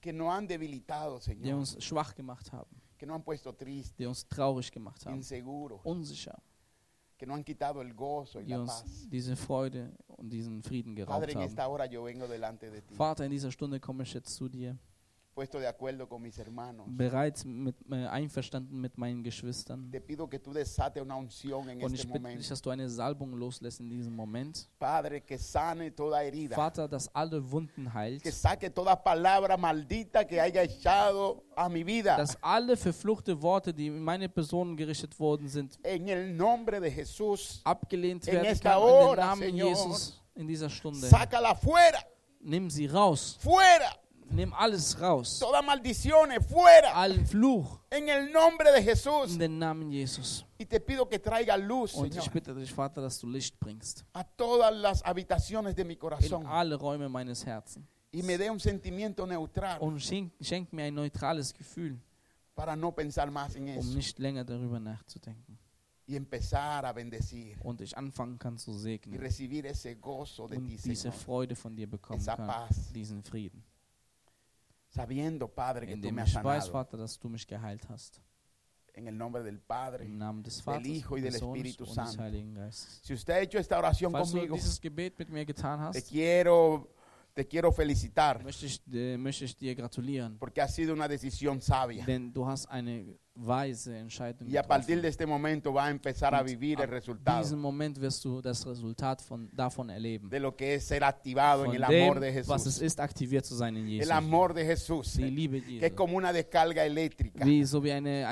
Speaker 2: que nos han debilitado,
Speaker 1: die
Speaker 2: Señor,
Speaker 1: uns schwach gemacht haben,
Speaker 2: que nos han puesto tristes,
Speaker 1: die uns traurig gemacht haben,
Speaker 2: inseguros,
Speaker 1: unsicher,
Speaker 2: que nos han quitado el gozo y
Speaker 1: die
Speaker 2: la
Speaker 1: uns
Speaker 2: paz.
Speaker 1: diese Freude und diesen Frieden
Speaker 2: Padre,
Speaker 1: geraubt
Speaker 2: en
Speaker 1: haben.
Speaker 2: esta hora yo vengo delante de ti,
Speaker 1: Vater, in dieser Stunde komme ich jetzt zu dir,
Speaker 2: puesto de acuerdo con mis hermanos.
Speaker 1: bereits einverstanden mit meinen Geschwistern.
Speaker 2: Te pido que tú desates una unción en
Speaker 1: Und
Speaker 2: este
Speaker 1: ich bitte dich,
Speaker 2: momento.
Speaker 1: dass du eine Salbung loslässt in diesem Moment.
Speaker 2: Padre, que sane toda herida.
Speaker 1: Vater, dass alle Wunden heilt,
Speaker 2: Que saque toda palabra maldita que haya echado a mi vida.
Speaker 1: dass alle verfluchte Worte, die in meine Person gerichtet worden sind,
Speaker 2: En el nombre de Jesús,
Speaker 1: abgelehnt
Speaker 2: En
Speaker 1: werden
Speaker 2: esta
Speaker 1: kann in den
Speaker 2: hora,
Speaker 1: Namen
Speaker 2: Señor.
Speaker 1: Jesus in dieser Stunde.
Speaker 2: sácala fuera,
Speaker 1: Nimm sie raus.
Speaker 2: fuera.
Speaker 1: Nimm alles raus.
Speaker 2: Todas maldiciones, fuera.
Speaker 1: Allen Fluch
Speaker 2: En el nombre de Jesús.
Speaker 1: in den Namen Jesus.
Speaker 2: Y te pido que traiga luz,
Speaker 1: Und ich
Speaker 2: Señor,
Speaker 1: bitte dich, Vater, dass du Licht bringst
Speaker 2: a todas las habitaciones de mi
Speaker 1: in
Speaker 2: corazón.
Speaker 1: alle Räume meines Herzens.
Speaker 2: Y me dé un sentimiento neutral
Speaker 1: Und schenk mir ein neutrales Gefühl,
Speaker 2: para no pensar más en eso.
Speaker 1: nicht länger darüber nachzudenken.
Speaker 2: Y empezar a bendecir.
Speaker 1: Und ich anfangen kann zu
Speaker 2: Y
Speaker 1: segnen.
Speaker 2: recibir ese gozo de
Speaker 1: Und
Speaker 2: ti,
Speaker 1: diese
Speaker 2: Señor.
Speaker 1: Freude von dir bekommen
Speaker 2: Esa
Speaker 1: kann,
Speaker 2: paz.
Speaker 1: diesen Frieden.
Speaker 2: Sabiendo, Padre, que tú
Speaker 1: Indem
Speaker 2: me
Speaker 1: ich
Speaker 2: has
Speaker 1: weiß,
Speaker 2: sanado.
Speaker 1: Vater, dass du mich geheilt hast.
Speaker 2: En el nombre del Padre.
Speaker 1: Im Namen des Vaters,
Speaker 2: Hijo y
Speaker 1: des
Speaker 2: del
Speaker 1: Sohnes
Speaker 2: Espíritu
Speaker 1: und des
Speaker 2: Santo.
Speaker 1: Heiligen Geistes.
Speaker 2: Si usted ha hecho esta oración
Speaker 1: Falls du
Speaker 2: conmigo,
Speaker 1: dieses Gebet mit mir getan
Speaker 2: te
Speaker 1: hast,
Speaker 2: quiero felicitar.
Speaker 1: möchte ich dir gratulieren.
Speaker 2: Porque ha sido una decisión sabia.
Speaker 1: Denn du hast eine weise Entscheidung
Speaker 2: Y a partir
Speaker 1: getroffen.
Speaker 2: de este momento vas a empezar a
Speaker 1: Und
Speaker 2: vivir el
Speaker 1: ab
Speaker 2: resultado
Speaker 1: diesem Moment wirst du das Resultat davon erleben.
Speaker 2: de lo que es ser activado en
Speaker 1: Von
Speaker 2: el amor
Speaker 1: dem,
Speaker 2: de
Speaker 1: was es
Speaker 2: Jesús.
Speaker 1: ist, aktiviert zu sein in Jesus.
Speaker 2: El amor de Jesús,
Speaker 1: Die Liebe
Speaker 2: que es
Speaker 1: Jesu.
Speaker 2: como una descarga eléctrica
Speaker 1: So wie eine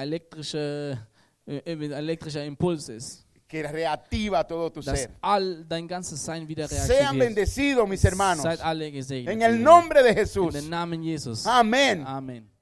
Speaker 1: elektrischer Impuls ist.
Speaker 2: que reactiva todo tu
Speaker 1: Dass
Speaker 2: ser.
Speaker 1: dein ganzes Sein wieder
Speaker 2: Sean
Speaker 1: reaktiviert.
Speaker 2: bendecidos, mis hermanos,
Speaker 1: Seid alle gesegnet.
Speaker 2: en el nombre de
Speaker 1: In
Speaker 2: Jesús.
Speaker 1: den Namen Jesus.
Speaker 2: Amén.
Speaker 1: Amen.